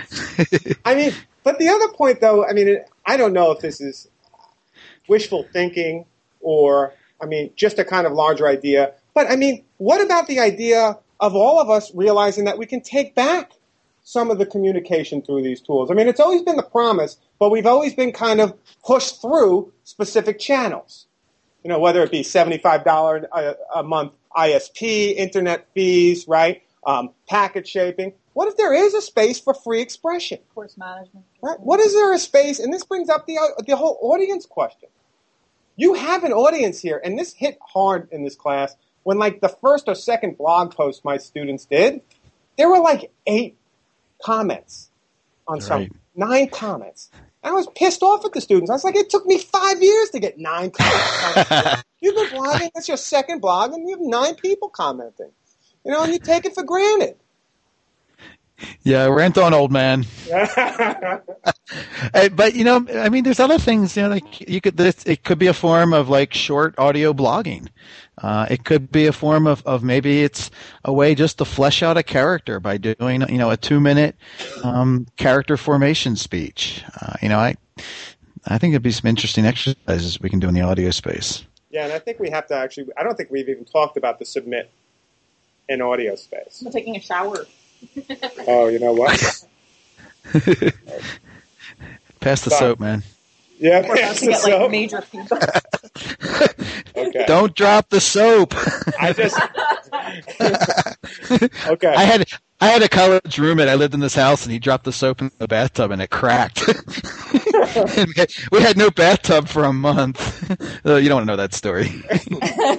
I mean, but the other point, though, I mean, it, I don't know if this is wishful thinking or, I mean, just a kind of larger idea. But, I mean, what about the idea of all of us realizing that we can take back some of the communication through these tools? I mean, it's always been the promise, but we've always been kind of pushed through specific channels. You know, whether it be seventy-five dollars a, a month I S P, internet fees, right, um, packet shaping. What if there is a space for free expression? Course management. Right? What is there a space? And this brings up the, the whole audience question. You have an audience here, and this hit hard in this class when, like, the first or second blog post my students did, there were, like, eight comments on right. some, nine comments. I was pissed off at the students. I was like, it took me five years to get nine comments. You've been blogging, that's your second blog, and you have nine people commenting. You know, and you take it for granted. Yeah, rant on, old man. But, you know, I mean, there's other things, you know, like you could, this, it could be a form of like short audio blogging. Uh, it could be a form of, of maybe it's a way just to flesh out a character by doing, you know, a two minute um, character formation speech. Uh, you know, I, I think it'd be some interesting exercises we can do in the audio space. Yeah, and I think we have to actually, I don't think we've even talked about the submit in audio space. I'm taking a shower. Oh, you know what? Pass the Sorry. soap, man. Yeah, We're about to get soap. like major feedback. Okay. Don't drop the soap. I just okay. I had I had a college roommate. I lived in this house, and he dropped the soap in the bathtub, and it cracked. We had no bathtub for a month. Uh, you don't want to know that story.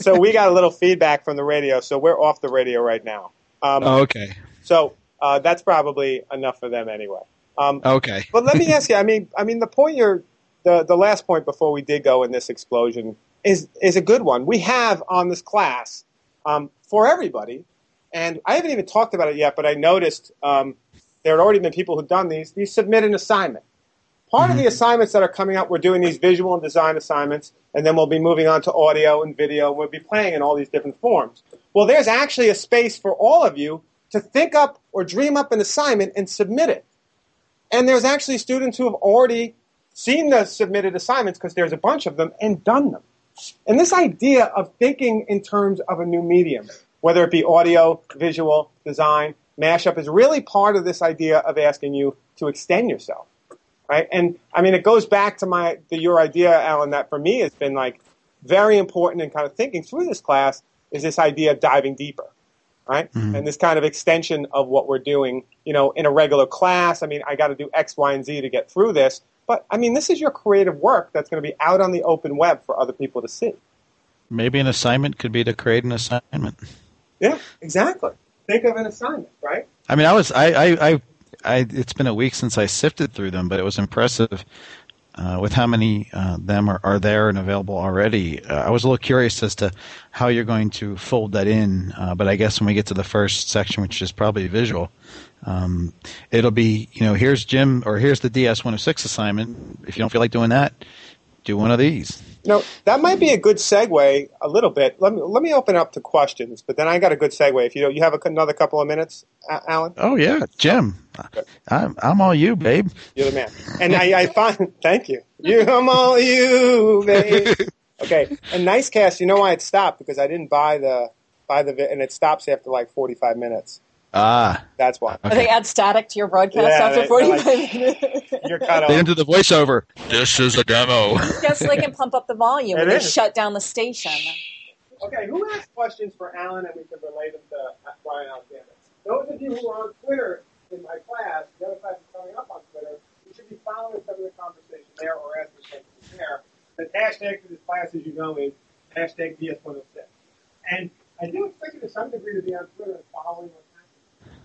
so we got a little feedback from the radio, so we're off the radio right now. Um, oh, okay. So uh, that's probably enough for them anyway. Um, okay. But let me ask you. I mean, I mean, the point you're, the the last point before we did go in this explosion is is a good one. We have on this class um, for everybody, and I haven't even talked about it yet, but I noticed um, there had already been people who've done these. You submit an assignment. Part mm-hmm. of the assignments that are coming up, we're doing these visual and design assignments, and then we'll be moving on to audio and video. We'll be playing in all these different forms. Well, there's actually a space for all of you to think up or dream up an assignment and submit it. And there's actually students who have already seen the submitted assignments, because there's a bunch of them, and done them. And this idea of thinking in terms of a new medium, whether it be audio, visual, design, mashup, is really part of this idea of asking you to extend yourself. Right? And I mean, it goes back to my to your idea, Alan, that for me has been like very important in kind of thinking through this class is this idea of diving deeper, right? Mm-hmm. And this kind of extension of what we're doing, you know, in a regular class. I mean, I got to do X, Y, and Z to get through this. But I mean, this is your creative work that's going to be out on the open web for other people to see. Maybe an assignment could be to create an assignment. Yeah, exactly. Think of an assignment, right? I mean, I was I I. I I, it's been a week since I sifted through them, but it was impressive uh, with how many uh, them are, are there and available already. Uh, I was a little curious as to how you're going to fold that in, uh, but I guess when we get to the first section, which is probably visual, um, it'll be, you know, here's Jim, or here's the D S one oh six assignment. If you don't feel like doing that, do one of these. No, that might be a good segue a little bit. Let me let me open up to questions, but then I got a good segue. If you you have a, another couple of minutes, Alan. Oh yeah, Jim, I'm I'm all you, babe. You're the man. And I, I find thank you. You, I'm all you, babe. Okay. And Nicecast, you know why it stopped? Because I didn't buy the buy the and it stops after like forty-five minutes. Ah, that's why. Okay. They add static to your broadcast yeah, after forty-five like, minutes. You're cut off. They enter the voiceover. This is a demo. Just so they can pump up the volume when they shut down the station. Okay, who has questions for Alan, and we can relate them to Brian Alexander? Those of you who are on Twitter in my class, the other class is coming up on Twitter, you should be following some of the conversation there or asking questions there. The hashtag for this class, as you know, is hashtag D S one oh six. And I do expect you to some degree to be on Twitter and following what's happening.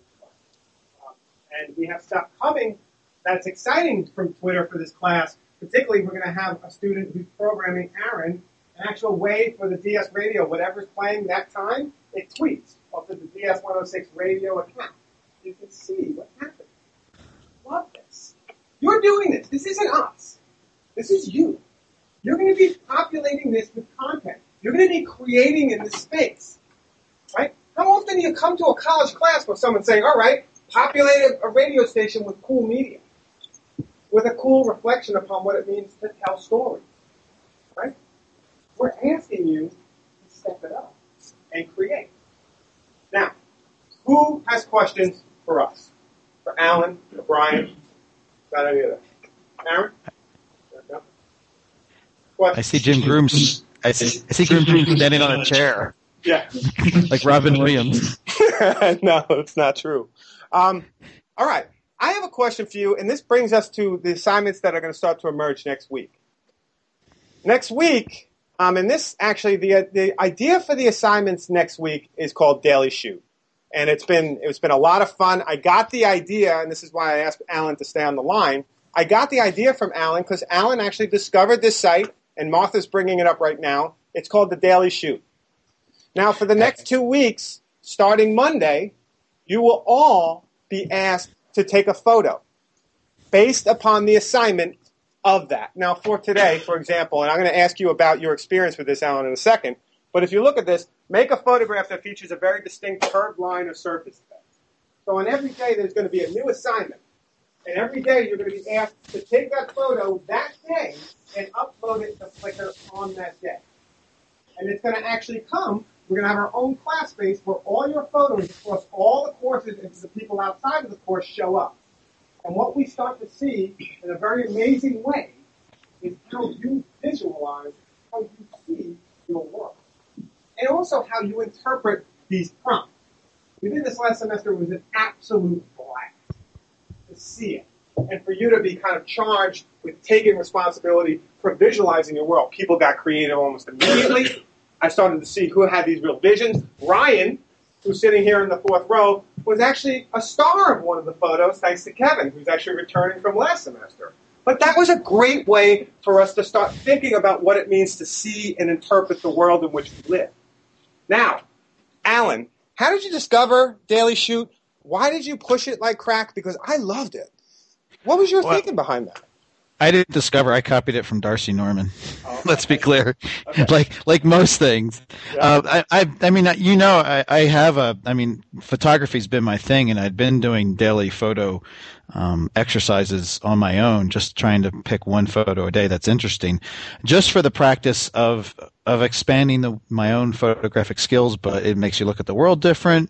Um, and we have stuff coming that's exciting from Twitter for this class. Particularly, we're going to have a student who's programming Aaron an actual way for the D S radio, whatever's playing that time, it tweets off of the D S one oh six radio account. You can see what's happening. Love this. You're doing this. This isn't us. This is you. You're going to be populating this with content. You're going to be creating in this space. Right? How often do you come to a college class where someone's saying, all right, populate a radio station with cool media, with a cool reflection upon what it means to tell stories? Right? We're asking you to step it up and create. Now, who has questions for us? For Alan, for Brian, about any of that? Aaron? No? I see Jim Groom's. I see, I see Jim Groom standing on a chair. Yeah. Like Robin Williams. No, it's not true. Um, all right. I have a question for you, and this brings us to the assignments that are going to start to emerge next week. Next week, um, and this actually, the the idea for the assignments next week is called Daily Shoot. And it's been it's been a lot of fun. I got the idea, and this is why I asked Alan to stay on the line. I got the idea from Alan because Alan actually discovered this site, and Martha's bringing it up right now. It's called the Daily Shoot. Now, for the next two weeks, starting Monday, you will all be asked to take a photo based upon the assignment of that. Now, for today, for example, and I'm going to ask you about your experience with this, Alan, in a second, but if you look at this, make a photograph that features a very distinct curved line or surface effect. So on every day, there's going to be a new assignment. And every day, you're going to be asked to take that photo that day and upload it to Flickr on that day. And it's going to actually come, we're going to have our own class space where all your photos across all the courses and the people outside of the course show up. And what we start to see in a very amazing way is how you visualize, how you see your work. And also how you interpret these prompts. We did this last semester. It was an absolute blast to see it. And for you to be kind of charged with taking responsibility for visualizing your world. People got creative almost immediately. I started to see who had these real visions. Ryan, who's sitting here in the fourth row, was actually a star of one of the photos, thanks to Kevin, who's actually returning from last semester. But that was a great way for us to start thinking about what it means to see and interpret the world in which we live. Now, Alan, how did you discover Daily Shoot? Why did you push it like crack? Because I loved it. What was your well, thinking behind that? I didn't discover. I copied it from Darcy Norman. Oh, Let's be clear. Okay. Like like most things. Yeah. Uh, I, I I mean, you know, I, I have a. I mean, photography's been my thing, and I'd been doing daily photo um, exercises on my own, just trying to pick one photo a day that's interesting, just for the practice of of expanding the, my own photographic skills. But it makes you look at the world different.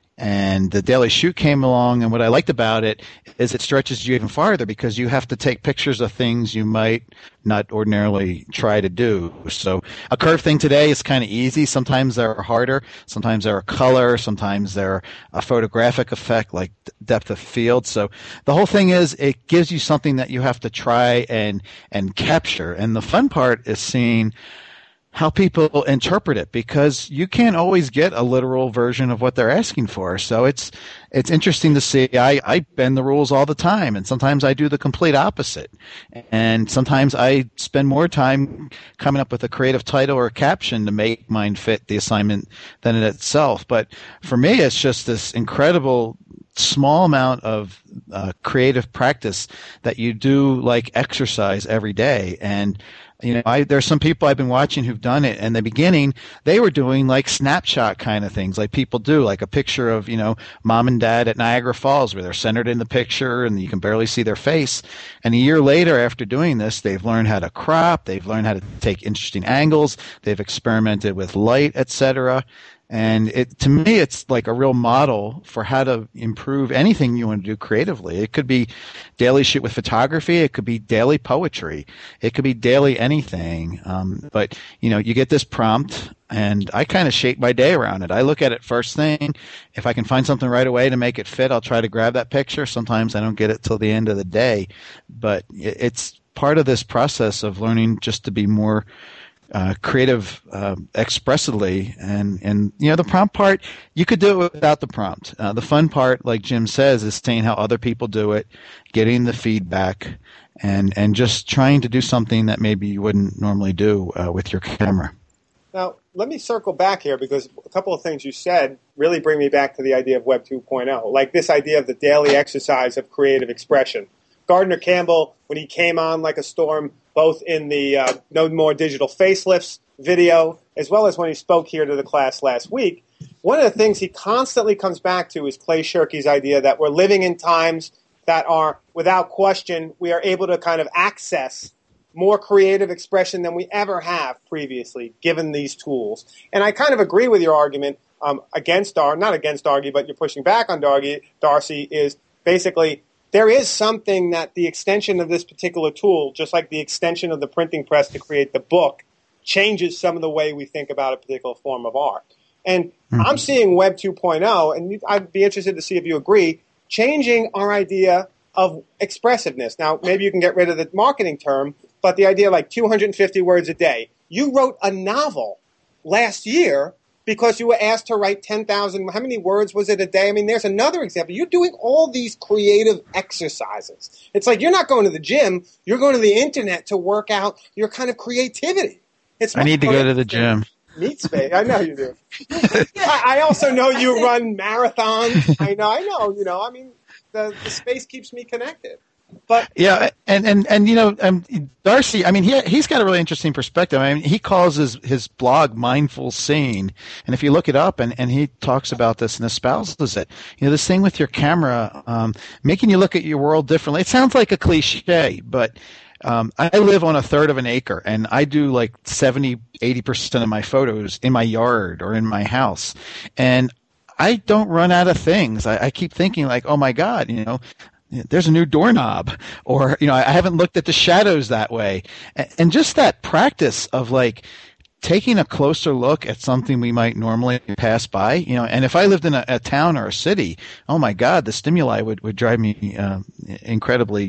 And the Daily Shoot came along, and what I liked about it is it stretches you even farther because you have to take pictures of things you might not ordinarily try to do. So a curve thing today is kind of easy. Sometimes they're harder. Sometimes they're a color. Sometimes they're a photographic effect like depth of field. So the whole thing is it gives you something that you have to try and and capture. And the fun part is seeing how people interpret it, because you can't always get a literal version of what they're asking for. So it's it's interesting to see. I, I bend the rules all the time, and sometimes I do the complete opposite. And sometimes I spend more time coming up with a creative title or a caption to make mine fit the assignment than it itself. But for me, it's just this incredible small amount of uh, creative practice that you do like exercise every day. And You know, I, there's some people I've been watching who've done it. In the beginning, they were doing like snapshot kind of things, like people do, like a picture of, you know, mom and dad at Niagara Falls, where they're centered in the picture and you can barely see their face. And a year later, after doing this, they've learned how to crop, they've learned how to take interesting angles, they've experimented with light, et cetera. And it, to me, it's like a real model for how to improve anything you want to do creatively. It could be Daily Shoot with photography. It could be daily poetry. It could be daily anything. Um, but, you know, you get this prompt, and I kind of shape my day around it. I look at it first thing. If I can find something right away to make it fit, I'll try to grab that picture. Sometimes I don't get it till the end of the day. But it's part of this process of learning just to be more Uh, creative uh, expressively, and, and you know, the prompt part, you could do it without the prompt. Uh, the fun part, like Jim says, is seeing how other people do it, getting the feedback, and, and just trying to do something that maybe you wouldn't normally do uh, with your camera. Now, let me circle back here, because a couple of things you said really bring me back to the idea of Web two point oh, like this idea of the daily exercise of creative expression. Gardner Campbell, when he came on like a storm, both in the uh, No More Digital Facelifts video, as well as when he spoke here to the class last week, one of the things he constantly comes back to is Clay Shirky's idea that we're living in times that are, without question, we are able to kind of access more creative expression than we ever have previously, given these tools. And I kind of agree with your argument um, against Dar, not against Dargy, but you're pushing back on Dargy, Darcy, is basically there is something that the extension of this particular tool, just like the extension of the printing press to create the book, changes some of the way we think about a particular form of art. And mm-hmm. I'm seeing Web two point oh, and I'd be interested to see if you agree, changing our idea of expressiveness. Now, maybe you can get rid of the marketing term, but the idea like two hundred fifty words a day. You wrote a novel last year because you were asked to write ten thousand, how many words was it a day? I mean, there's another example. You're doing all these creative exercises. It's like you're not going to the gym. You're going to the internet to work out your kind of creativity. It's I need to go to the gym. Meat space. I know you do. I, I also know you run marathons. I know, I know, you know, I mean, the, the space keeps me connected. But yeah, and, and, and you know, um, Darcy, I mean, he he's got a really interesting perspective. I mean, he calls his, his blog Mindful Seeing, and if you look it up, and, and he talks about this and espouses it, you know, this thing with your camera, um, making you look at your world differently. It sounds like a cliche, but um, I live on a third of an acre, and I do like seventy, eighty percent of my photos in my yard or in my house, and I don't run out of things. I, I keep thinking like, oh my God, you know, there's a new doorknob, or, you know, I haven't looked at the shadows that way. And just that practice of like taking a closer look at something we might normally pass by, you know, and if I lived in a, a town or a city, oh my God, the stimuli would, would drive me uh, incredibly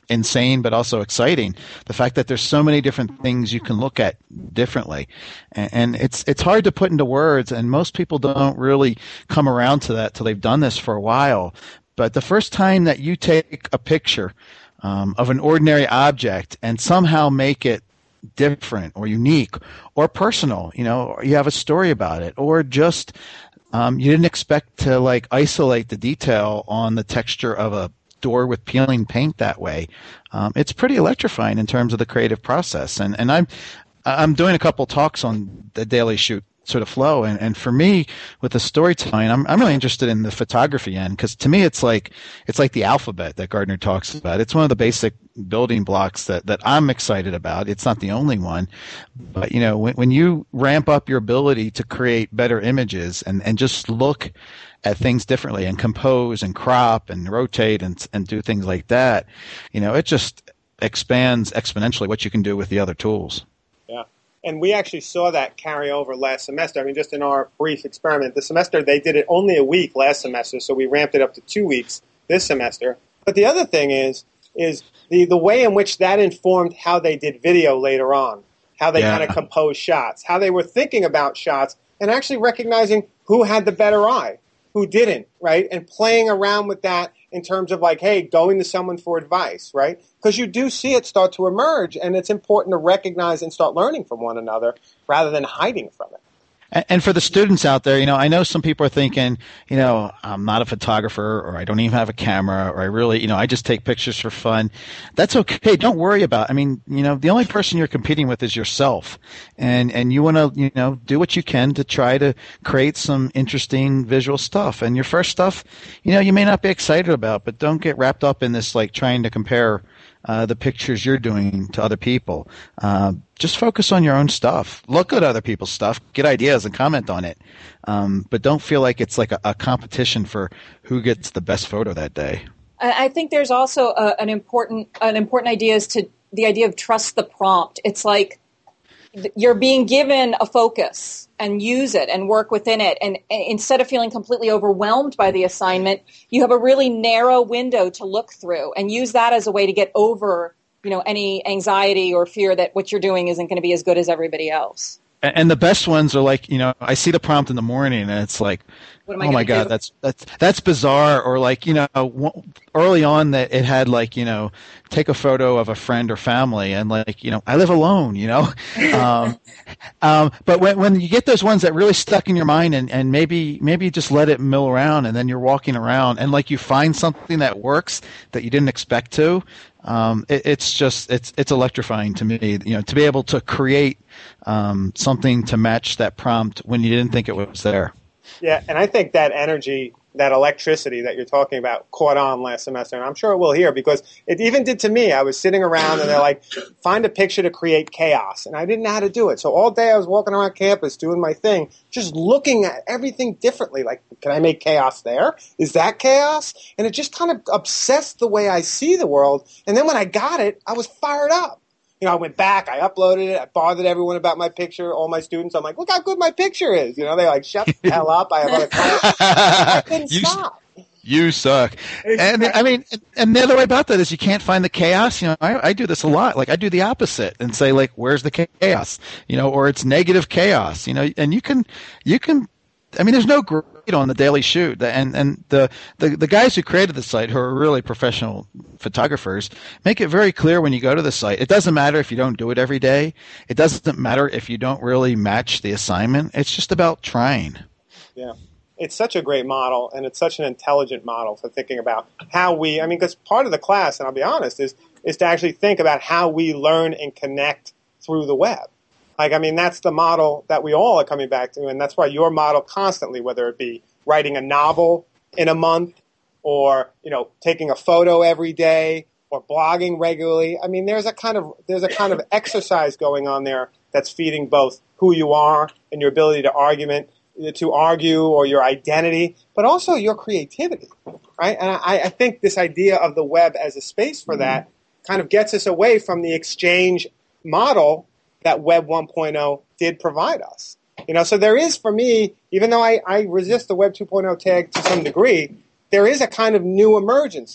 insane but also exciting. The fact that there's so many different things you can look at differently, and, and it's it's hard to put into words. And most people don't really come around to that till they've done this for a while. But the first time that you take a picture um, of an ordinary object and somehow make it different or unique or personal, you know, or you have a story about it, or just um, you didn't expect to like isolate the detail on the texture of a door with peeling paint that way. Um, it's pretty electrifying in terms of the creative process. And and I'm I'm doing a couple talks on the Daily Shoot sort of flow, and, and for me with the storytelling, I'm I'm really interested in the photography end, because to me it's like it's like the alphabet that Gardner talks about. It's one of the basic building blocks that, that I'm excited about. It's not the only one, but you know, when when you ramp up your ability to create better images and, and just look at things differently and compose and crop and rotate and and do things like that, you know, it just expands exponentially what you can do with the other tools. Yeah. And we actually saw that carry over last semester. I mean, just in our brief experiment, the semester, they did it only a week last semester, so we ramped it up to two weeks this semester. But the other thing is, is the, the way in which that informed how they did video later on, how they yeah. kind of composed shots, how they were thinking about shots, and actually recognizing who had the better eye, who didn't, right? And playing around with that in terms of like, hey, going to someone for advice, right? Because you do see it start to emerge, and it's important to recognize and start learning from one another rather than hiding from it. And for the students out there, you know, I know some people are thinking, you know, I'm not a photographer, or I don't even have a camera, or I really, you know, I just take pictures for fun. That's okay. Don't worry about it. I mean, you know, the only person you're competing with is yourself. And, and you want to, you know, do what you can to try to create some interesting visual stuff. And your first stuff, you know, you may not be excited about, but don't get wrapped up in this, like trying to compare Uh, the pictures you're doing to other people. Uh, just focus on your own stuff. Look at other people's stuff, get ideas, and comment on it. Um, but don't feel like it's like a, a competition for who gets the best photo that day. I think there's also a, an important an important idea is to the idea of trust the prompt. It's like you're being given a focus and use it and work within it. And, and instead of feeling completely overwhelmed by the assignment, you have a really narrow window to look through and use that as a way to get over, you know, any anxiety or fear that what you're doing isn't going to be as good as everybody else. And the best ones are like, you know, I see the prompt in the morning and it's like, oh my God, do? that's that's that's bizarre. Or like, you know, early on that it had like, you know, take a photo of a friend or family, and like, you know, I live alone, you know. um, um, but when when you get those ones that really stuck in your mind, and, and maybe maybe you just let it mill around, and then you're walking around and like you find something that works that you didn't expect to. Um, it, it's just it's it's electrifying to me, you know, to be able to create um, something to match that prompt when you didn't think it was there. Yeah, and I think that energy, that electricity that you're talking about caught on last semester, and I'm sure it will here, because it even did to me. I was sitting around and they're like, find a picture to create chaos, and I didn't know how to do it. So all day I was walking around campus doing my thing, just looking at everything differently. Like, can I make chaos there? Is that chaos? And it just kind of obsessed the way I see the world, and then when I got it, I was fired up. You know, I went back, I uploaded it, I bothered everyone about my picture, all my students. I'm like, look how good my picture is. You know, they're like, shut the hell up. I have other clients. I couldn't you, stop. You suck. And I mean, and the other way about that is you can't find the chaos. You know, I, I do this a lot. Like I do the opposite and say like, where's the chaos? You know, or it's negative chaos, you know, and you can, you can, I mean, there's no grade on the Daily Shoot, and and the, the the guys who created the site, who are really professional photographers, make it very clear when you go to the site. It doesn't matter if you don't do it every day. It doesn't matter if you don't really match the assignment. It's just about trying. Yeah, it's such a great model, and it's such an intelligent model for thinking about how we. I mean, because part of the class, and I'll be honest, is is to actually think about how we learn and connect through the web. Like, I mean, that's the model that we all are coming back to, and that's why your model constantly, whether it be writing a novel in a month or, you know, taking a photo every day or blogging regularly. I mean, there's a kind of there's a kind of exercise going on there that's feeding both who you are and your ability to argument, to argue, or your identity, but also your creativity, right? And I, I think this idea of the web as a space for that kind of gets us away from the exchange model that Web one point oh did provide us. You know, so there is, for me, even though I, I resist the Web two point oh tag to some degree, there is a kind of new emergence there.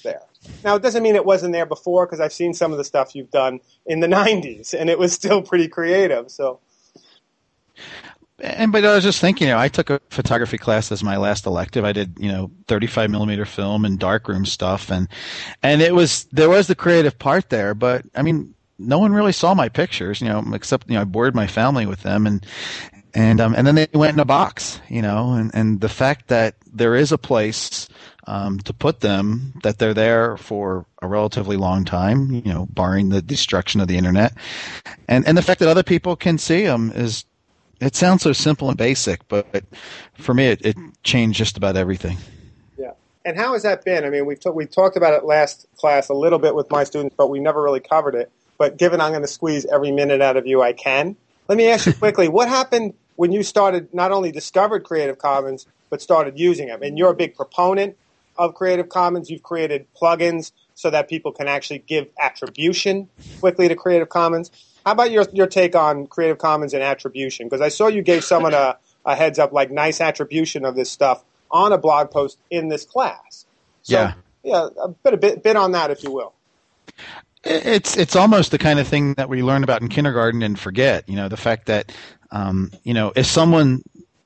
Now, it doesn't mean it wasn't there before, because I've seen some of the stuff you've done in the nineties, and it was still pretty creative. So, and but I was just thinking, you know, I took a photography class as my last elective. I did, you know, thirty-five millimeter film and darkroom stuff, and and it was there was the creative part there, but I mean, no one really saw my pictures, you know, except you know I bored my family with them, and and um and then they went in a box, you know, and and the fact that there is a place um to put them, that they're there for a relatively long time, you know, barring the destruction of the internet, and and the fact that other people can see them is. It sounds so simple and basic, but for me, it, it changed just about everything. Yeah. And how has that been? I mean, we've, t- we talked about it last class a little bit with my students, but we never really covered it. But given I'm going to squeeze every minute out of you I can, let me ask you quickly, what happened when you started, not only discovered Creative Commons, but started using them? And you're a big proponent of Creative Commons. You've created plugins so that people can actually give attribution quickly to Creative Commons. How about your your take on Creative Commons and attribution? Because I saw you gave someone a, a heads up, like nice attribution of this stuff on a blog post in this class. So, yeah, yeah, a bit a bit, bit on that, if you will. It's it's almost the kind of thing that we learn about in kindergarten and forget. You know, the fact that um, you know if someone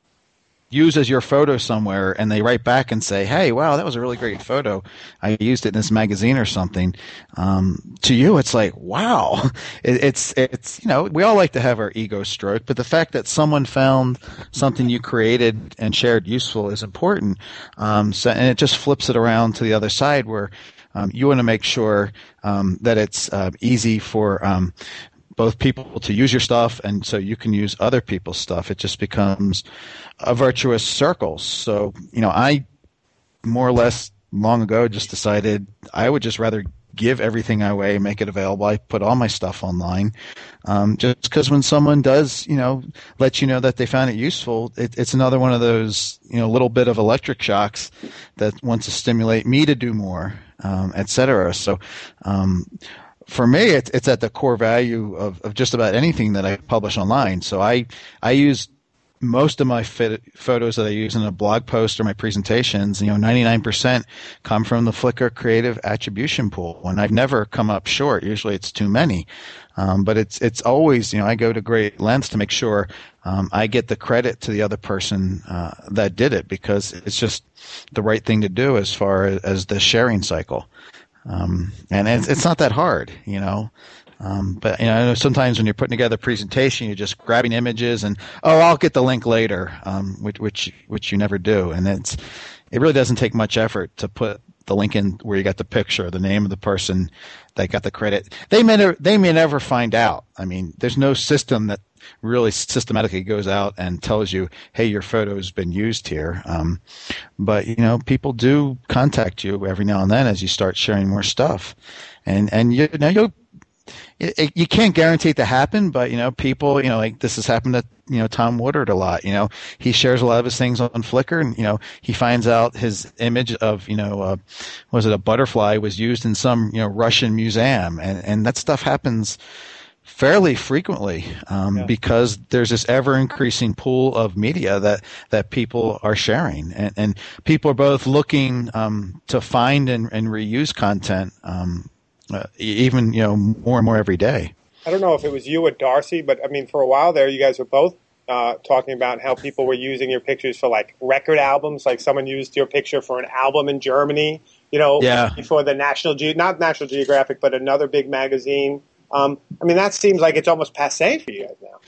uses your photo somewhere and they write back and say, hey, wow, that was a really great photo. I used it in this magazine or something. Um, to you, it's like, wow. It, it's, it's, you know, we all like to have our ego stroked, but the fact that someone found something you created and shared useful is important. Um, so, and it just flips it around to the other side where um, you want to make sure um, that it's uh, easy for um, both people to use your stuff, and so you can use other people's stuff. It just becomes a virtuous circle. So, you know, I more or less long ago just decided I would just rather give everything away, make it available. I put all my stuff online, um, just because when someone does, you know, let you know that they found it useful, it, it's another one of those, you know, little bit of electric shocks that wants to stimulate me to do more, um, et cetera. So, um, for me, it's, it's at the core value of, of just about anything that I publish online. So I, I use most of my fit, photos that I use in a blog post or my presentations, you know, ninety-nine percent come from the Flickr Creative Attribution Pool, and I've never come up short. Usually it's too many. Um, but it's, it's always, you know, I go to great lengths to make sure um, I get the credit to the other person uh, that did it, because it's just the right thing to do as far as, as the sharing cycle. Um, and it's, it's not that hard, you know. Um, but you know, I know sometimes when you're putting together a presentation, you're just grabbing images and, oh, I'll get the link later, um, which which which you never do. And it's it really doesn't take much effort to put the link in where you got the picture, the name of the person that got the credit. They may never, they may never find out. I mean, there's no system that really systematically goes out and tells you, hey, your photo has been used here. Um, but, you know, people do contact you every now and then as you start sharing more stuff. And, and you know, you'll, it, you can't guarantee it to happen, but, you know, people, you know, like this has happened to, you know, Tom Woodard a lot. You know, he shares a lot of his things on Flickr, and, you know, he finds out his image of, you know, uh, was it a butterfly was used in some, you know, Russian museum. And, and that stuff happens fairly frequently um, yeah. because there's this ever increasing pool of media that, that people are sharing, and, and people are both looking um, to find and, and reuse content, um, uh, even, you know, more and more every day. I don't know if it was you or Darcy, but I mean, for a while there, you guys were both uh, talking about how people were using your pictures for like record albums. Like someone used your picture for an album in Germany, you know, yeah. before the National Ge- not National Geographic, but another big magazine. Um, I mean, that seems like it's almost passé for you guys now.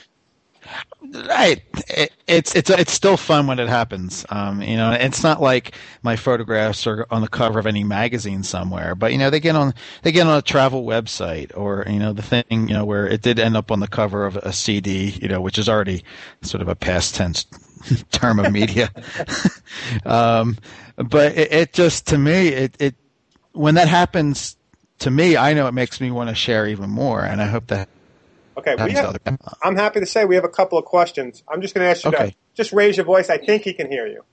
Right. It, it's it's it's still fun when it happens. Um, you know, it's not like my photographs are on the cover of any magazine somewhere, but you know, they get on they get on a travel website, or you know, the thing, you know, where it did end up on the cover of a C D, you know, which is already sort of a past tense term of media. um, but it, it just, to me, it it when that happens to me, I know it makes me want to share even more, and I hope that. Okay, we have, I'm happy to say we have a couple of questions. I'm just going to ask you okay. to just raise your voice. I think he can hear you.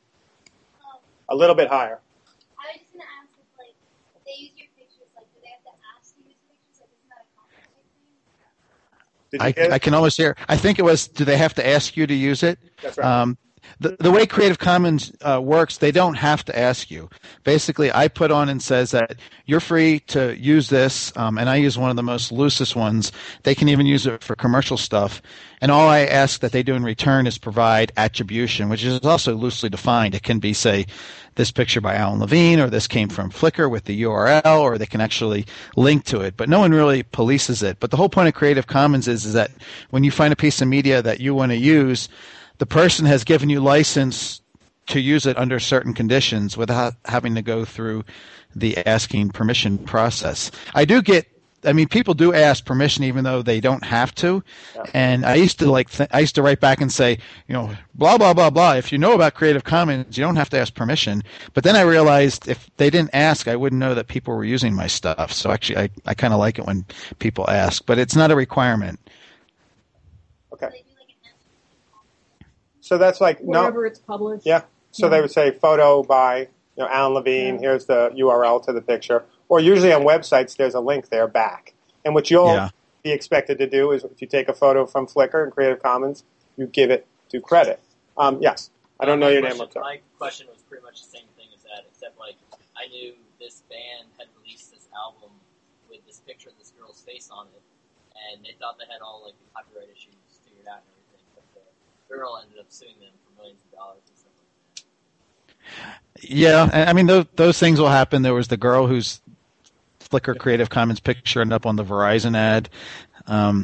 A little bit higher. I was just going to ask if, like, if they use your pictures, like, do they have to ask to use the pictures? Like, isn't that a contract thing? Did you I, I can almost hear. I think it was, do they have to ask you to use it? That's right. Um, the, the way Creative Commons uh, works, they don't have to ask you. Basically, I put on and says that you're free to use this, um, and I use one of the most loosest ones. They can even use it for commercial stuff. And all I ask that they do in return is provide attribution, which is also loosely defined. It can be, say, this picture by Alan Levine, or this came from Flickr with the U R L, or they can actually link to it. But no one really polices it. But the whole point of Creative Commons is, is that when you find a piece of media that you want to use, the person has given you license to use it under certain conditions without having to go through the asking permission process. I do get, I mean, people do ask permission even though they don't have to. Yeah. And I used to like, th- I used to write back and say, you know, blah, blah, blah, blah. If you know about Creative Commons, you don't have to ask permission. But then I realized if they didn't ask, I wouldn't know that people were using my stuff. So actually, I, I kind of like it when people ask, but it's not a requirement. Okay. So that's like no, wherever it's published. Yeah. So yeah. They would say photo by you know Alan Levine. Yeah. Here's the U R L to the picture. Or usually on websites, there's a link there back. And what you'll yeah. be expected to do is if you take a photo from Flickr and Creative Commons, you give it to credit. Um, yes. I don't um, know your question, name. My question was pretty much the same thing as that, except like I knew this band had released this album with this picture of this girl's face on it, and they thought they had all like the copyright issues figured out and everything, but the girl ended up suing them for millions of dollars and stuff like that. Yeah, I mean those those things will happen. There was the girl whose Flickr Creative Commons picture ended up on the Verizon ad. Um,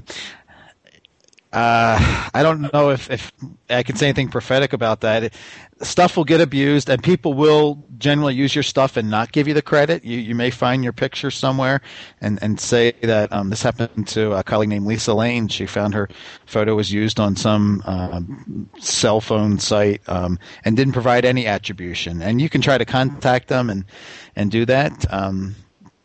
uh, I don't know if, if I can say anything prophetic about that. It, stuff will get abused, and people will generally use your stuff and not give you the credit. You you may find your picture somewhere and, and say that um, this happened to a colleague named Lisa Lane. She found her photo was used on some um, cell phone site um, and didn't provide any attribution. And you can try to contact them and, and do that. Um,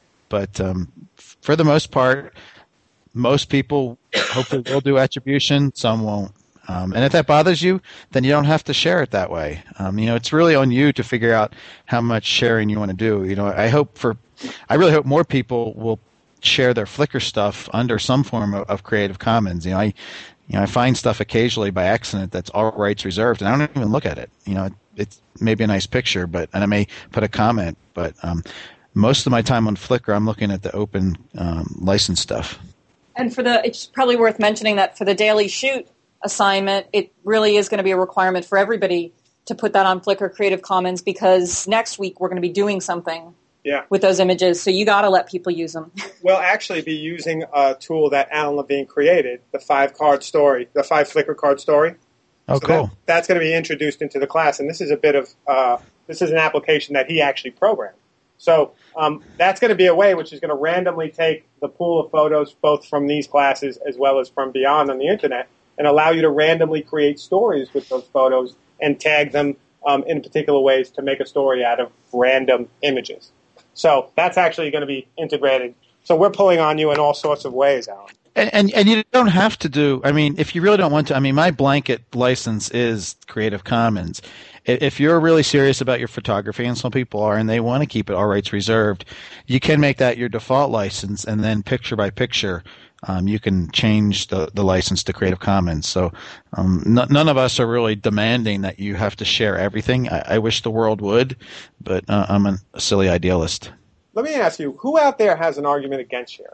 but um, for the most part, most people hopefully will do attribution. Some won't. Um, and if that bothers you, then you don't have to share it that way. Um, you know, it's really on you to figure out how much sharing you want to do. You know, I hope for, I really hope more people will share their Flickr stuff under some form of, of Creative Commons. You know, I, you know, I find stuff occasionally by accident that's all rights reserved, and I don't even look at it. You know, it, it's maybe a nice picture, but and I may put a comment, but um, most of my time on Flickr, I'm looking at the open um, license stuff. And for the, it's probably worth mentioning that for the daily shoot assignment, it really is going to be a requirement for everybody to put that on Flickr Creative Commons, because next week we're going to be doing something yeah. with those images. So you got to let people use them. We'll actually be using a tool that Alan Levine created, the five card story, the five Flickr card story. Oh, so cool. That, that's going to be introduced into the class, and this is a bit of uh, this is an application that he actually programmed. So um, that's going to be a way which is going to randomly take the pool of photos both from these classes as well as from beyond on the internet and allow you to randomly create stories with those photos and tag them um, in particular ways to make a story out of random images. So that's actually going to be integrated. So we're pulling on you in all sorts of ways, Alan. And, and and you don't have to do, I mean, if you really don't want to, I mean, my blanket license is Creative Commons. If you're really serious about your photography, and some people are, and they want to keep it all rights reserved, you can make that your default license, and then picture by picture, um, you can change the, the license to Creative Commons. So um, n- none of us are really demanding that you have to share everything. I, I wish the world would, but uh, I'm a silly idealist. Let me ask you, who out there has an argument against sharing?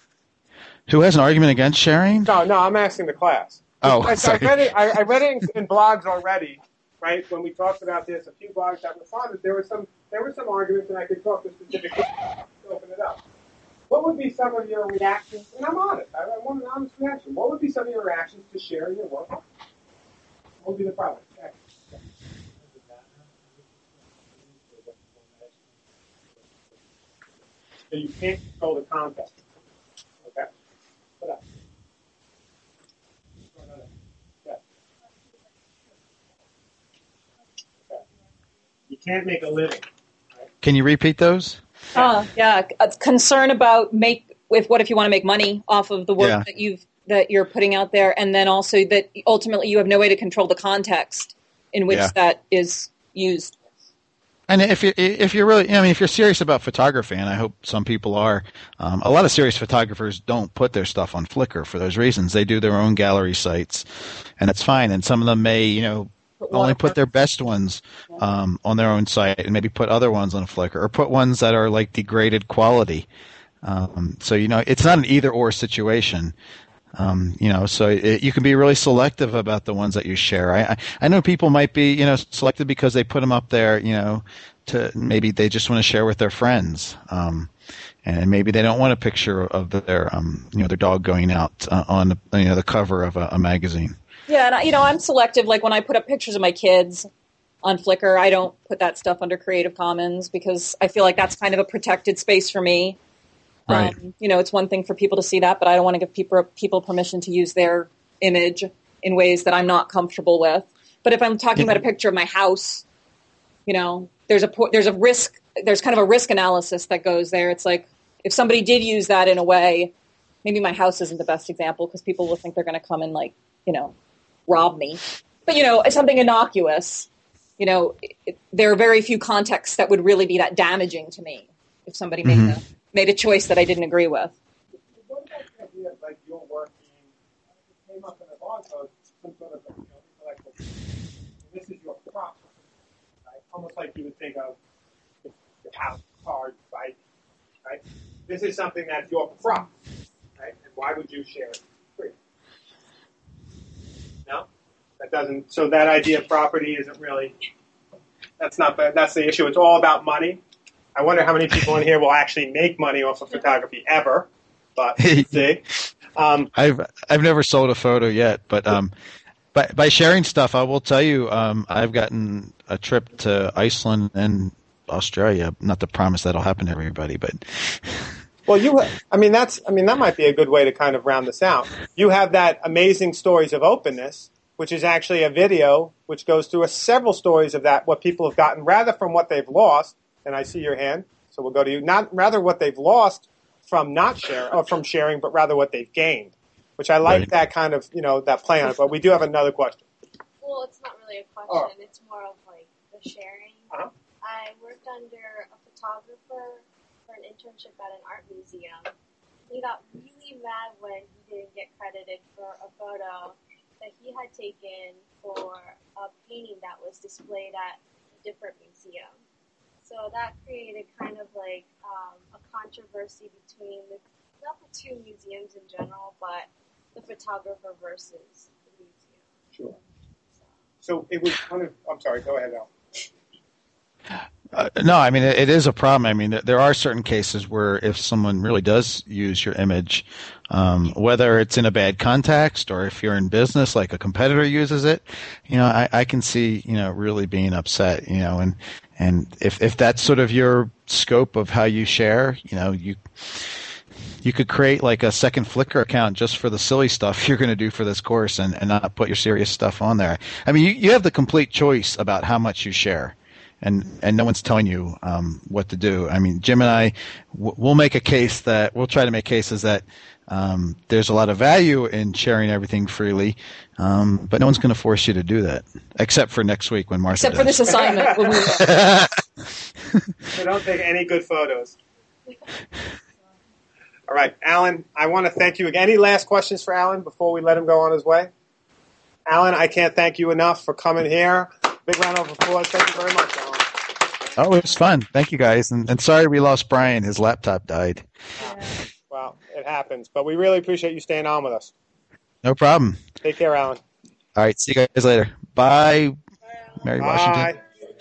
Who has an argument against sharing? No, no, I'm asking the class. Oh, I, sorry. I read it, I, I read it in, in blogs already, right? When we talked about this, a few blogs that responded, there were some there were some arguments, and I could talk to specifically to open it up. What would be some of your reactions? And I'm honest. I, I want an honest reaction. What would be some of your reactions to sharing your work? What would be the problem? So you can't control the content. Okay. Put up. Yeah. Okay. You can't make a living. Right? Can you repeat those? Uh, yeah, a concern about make with what if you want to make money off of the work Yeah. that you've that you're putting out there, and then also that ultimately you have no way to control the context in which Yeah. that is used. And if you if you're really, I mean, if you're serious about photography, and I hope some people are, um, a lot of serious photographers don't put their stuff on Flickr for those reasons. They do their own gallery sites, and it's fine. And some of them may, you know, Put one only or- put their best ones um, on their own site, and maybe put other ones on Flickr, or put ones that are like degraded quality. Um, so you know, it's not an either or situation. Um, you know, so it, you can be really selective about the ones that you share. I, I I know people might be, you know, selected because they put them up there, you know, to maybe they just want to share with their friends. Um, and maybe they don't want a picture of their, um, you know, their dog going out uh, on the, you know, the cover of a, a magazine. Yeah, and I, you know, I'm selective. Like when I put up pictures of my kids on Flickr, I don't put that stuff under Creative Commons because I feel like that's kind of a protected space for me. Right. Um, you know, it's one thing for people to see that, but I don't want to give people people permission to use their image in ways that I'm not comfortable with. But if I'm talking about a picture of my house, you know, there's a po- there's a risk. There's kind of a risk analysis that goes there. It's like if somebody did use that in a way, maybe my house isn't the best example because people will think they're going to come and like, you know, rob me. But you know, it's something innocuous. You know, it, there are very few contexts that would really be that damaging to me if somebody made Mhm. a made a choice that I didn't agree with. What about the idea of like your work being, came up in a blog post, some sort of, you know, intellectual, this is your prop, right? Almost like you would think of your house, cars, bike, right? This is something that's your prop, right? And why would you share it free? No? That doesn't, so that idea of property isn't really, that's not, that's the issue. It's all about money. I wonder how many people in here will actually make money off of photography ever, but let's see. Um, I've I've never sold a photo yet, but um, by by sharing stuff, I will tell you, um, I've gotten a trip to Iceland and Australia. Not to promise that'll happen to everybody, but well, you, I mean, that's, I mean, that might be a good way to kind of round this out. You have that amazing stories of openness, which is actually a video which goes through a several stories of that, what people have gotten rather from what they've lost. And I see your hand, so we'll go to you. Not rather what they've lost from not sharing, or from sharing, but rather what they've gained. Which I like Right. that kind of, you know, that play on it. But we do have another question. Well, it's not really a question. Oh. It's more of like the sharing. Uh-huh. I worked under a photographer for an internship at an art museum. He got really mad when he didn't get credited for a photo that he had taken for a painting that was displayed at a different museum. So that created kind of like um, a controversy between the, not the two museums in general, but the photographer versus the museum. Sure. So it was kind of, I'm sorry, go ahead, Al. Uh, no, I mean, it, it is a problem. I mean, there, there are certain cases where if someone really does use your image, um, whether it's in a bad context or if you're in business, like a competitor uses it, you know, I, I can see, you know, really being upset, you know, and, and if, if that's sort of your scope of how you share, you know, you, you could create like a second Flickr account just for the silly stuff you're going to do for this course and, and not put your serious stuff on there. I mean, you, you have the complete choice about how much you share. And and no one's telling you um, what to do. I mean, Jim and I, w- we'll make a case that we'll try to make cases that um, there's a lot of value in sharing everything freely, um, but no one's going to force you to do that, except for next week when Martha Except for does. this assignment. when we- So don't take any good photos. All right, Alan, I want to thank you again. Any last questions for Alan before we let him go on his way? Alan, I can't thank you enough for coming here. Big round of applause. Thank you very much, Alan. Oh, it was fun. Thank you, guys. And, and sorry we lost Brian. His laptop died. Well, it happens, but we really appreciate you staying on with us. No problem. Take care, Alan. All right, see you guys later. Bye, Mary Washington.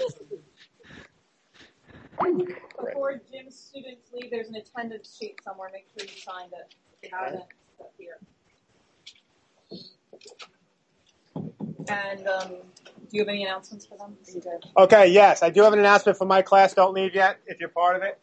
Bye. Before Jim's students leave, there's an attendance sheet somewhere. Make sure you signed it. If you haven't, it's up here. And um, do you have any announcements for them? Are you good? Okay, yes, I do have an announcement for my class. Don't leave yet if you're part of it.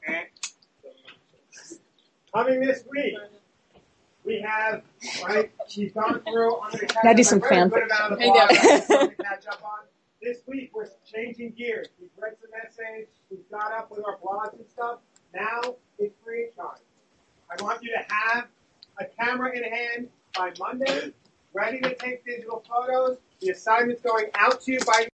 Coming this week, we have, right, she's gone through, I'm going to Now do some a very fan good fiction. amount of Maybe I- blogs I'm to catch up on. This week, we're changing gears. We've read some essays, we've got up with our blogs and stuff. Now it's free time. I want you to have a camera in hand by Monday, ready to take digital photos. The assignment's going out to you by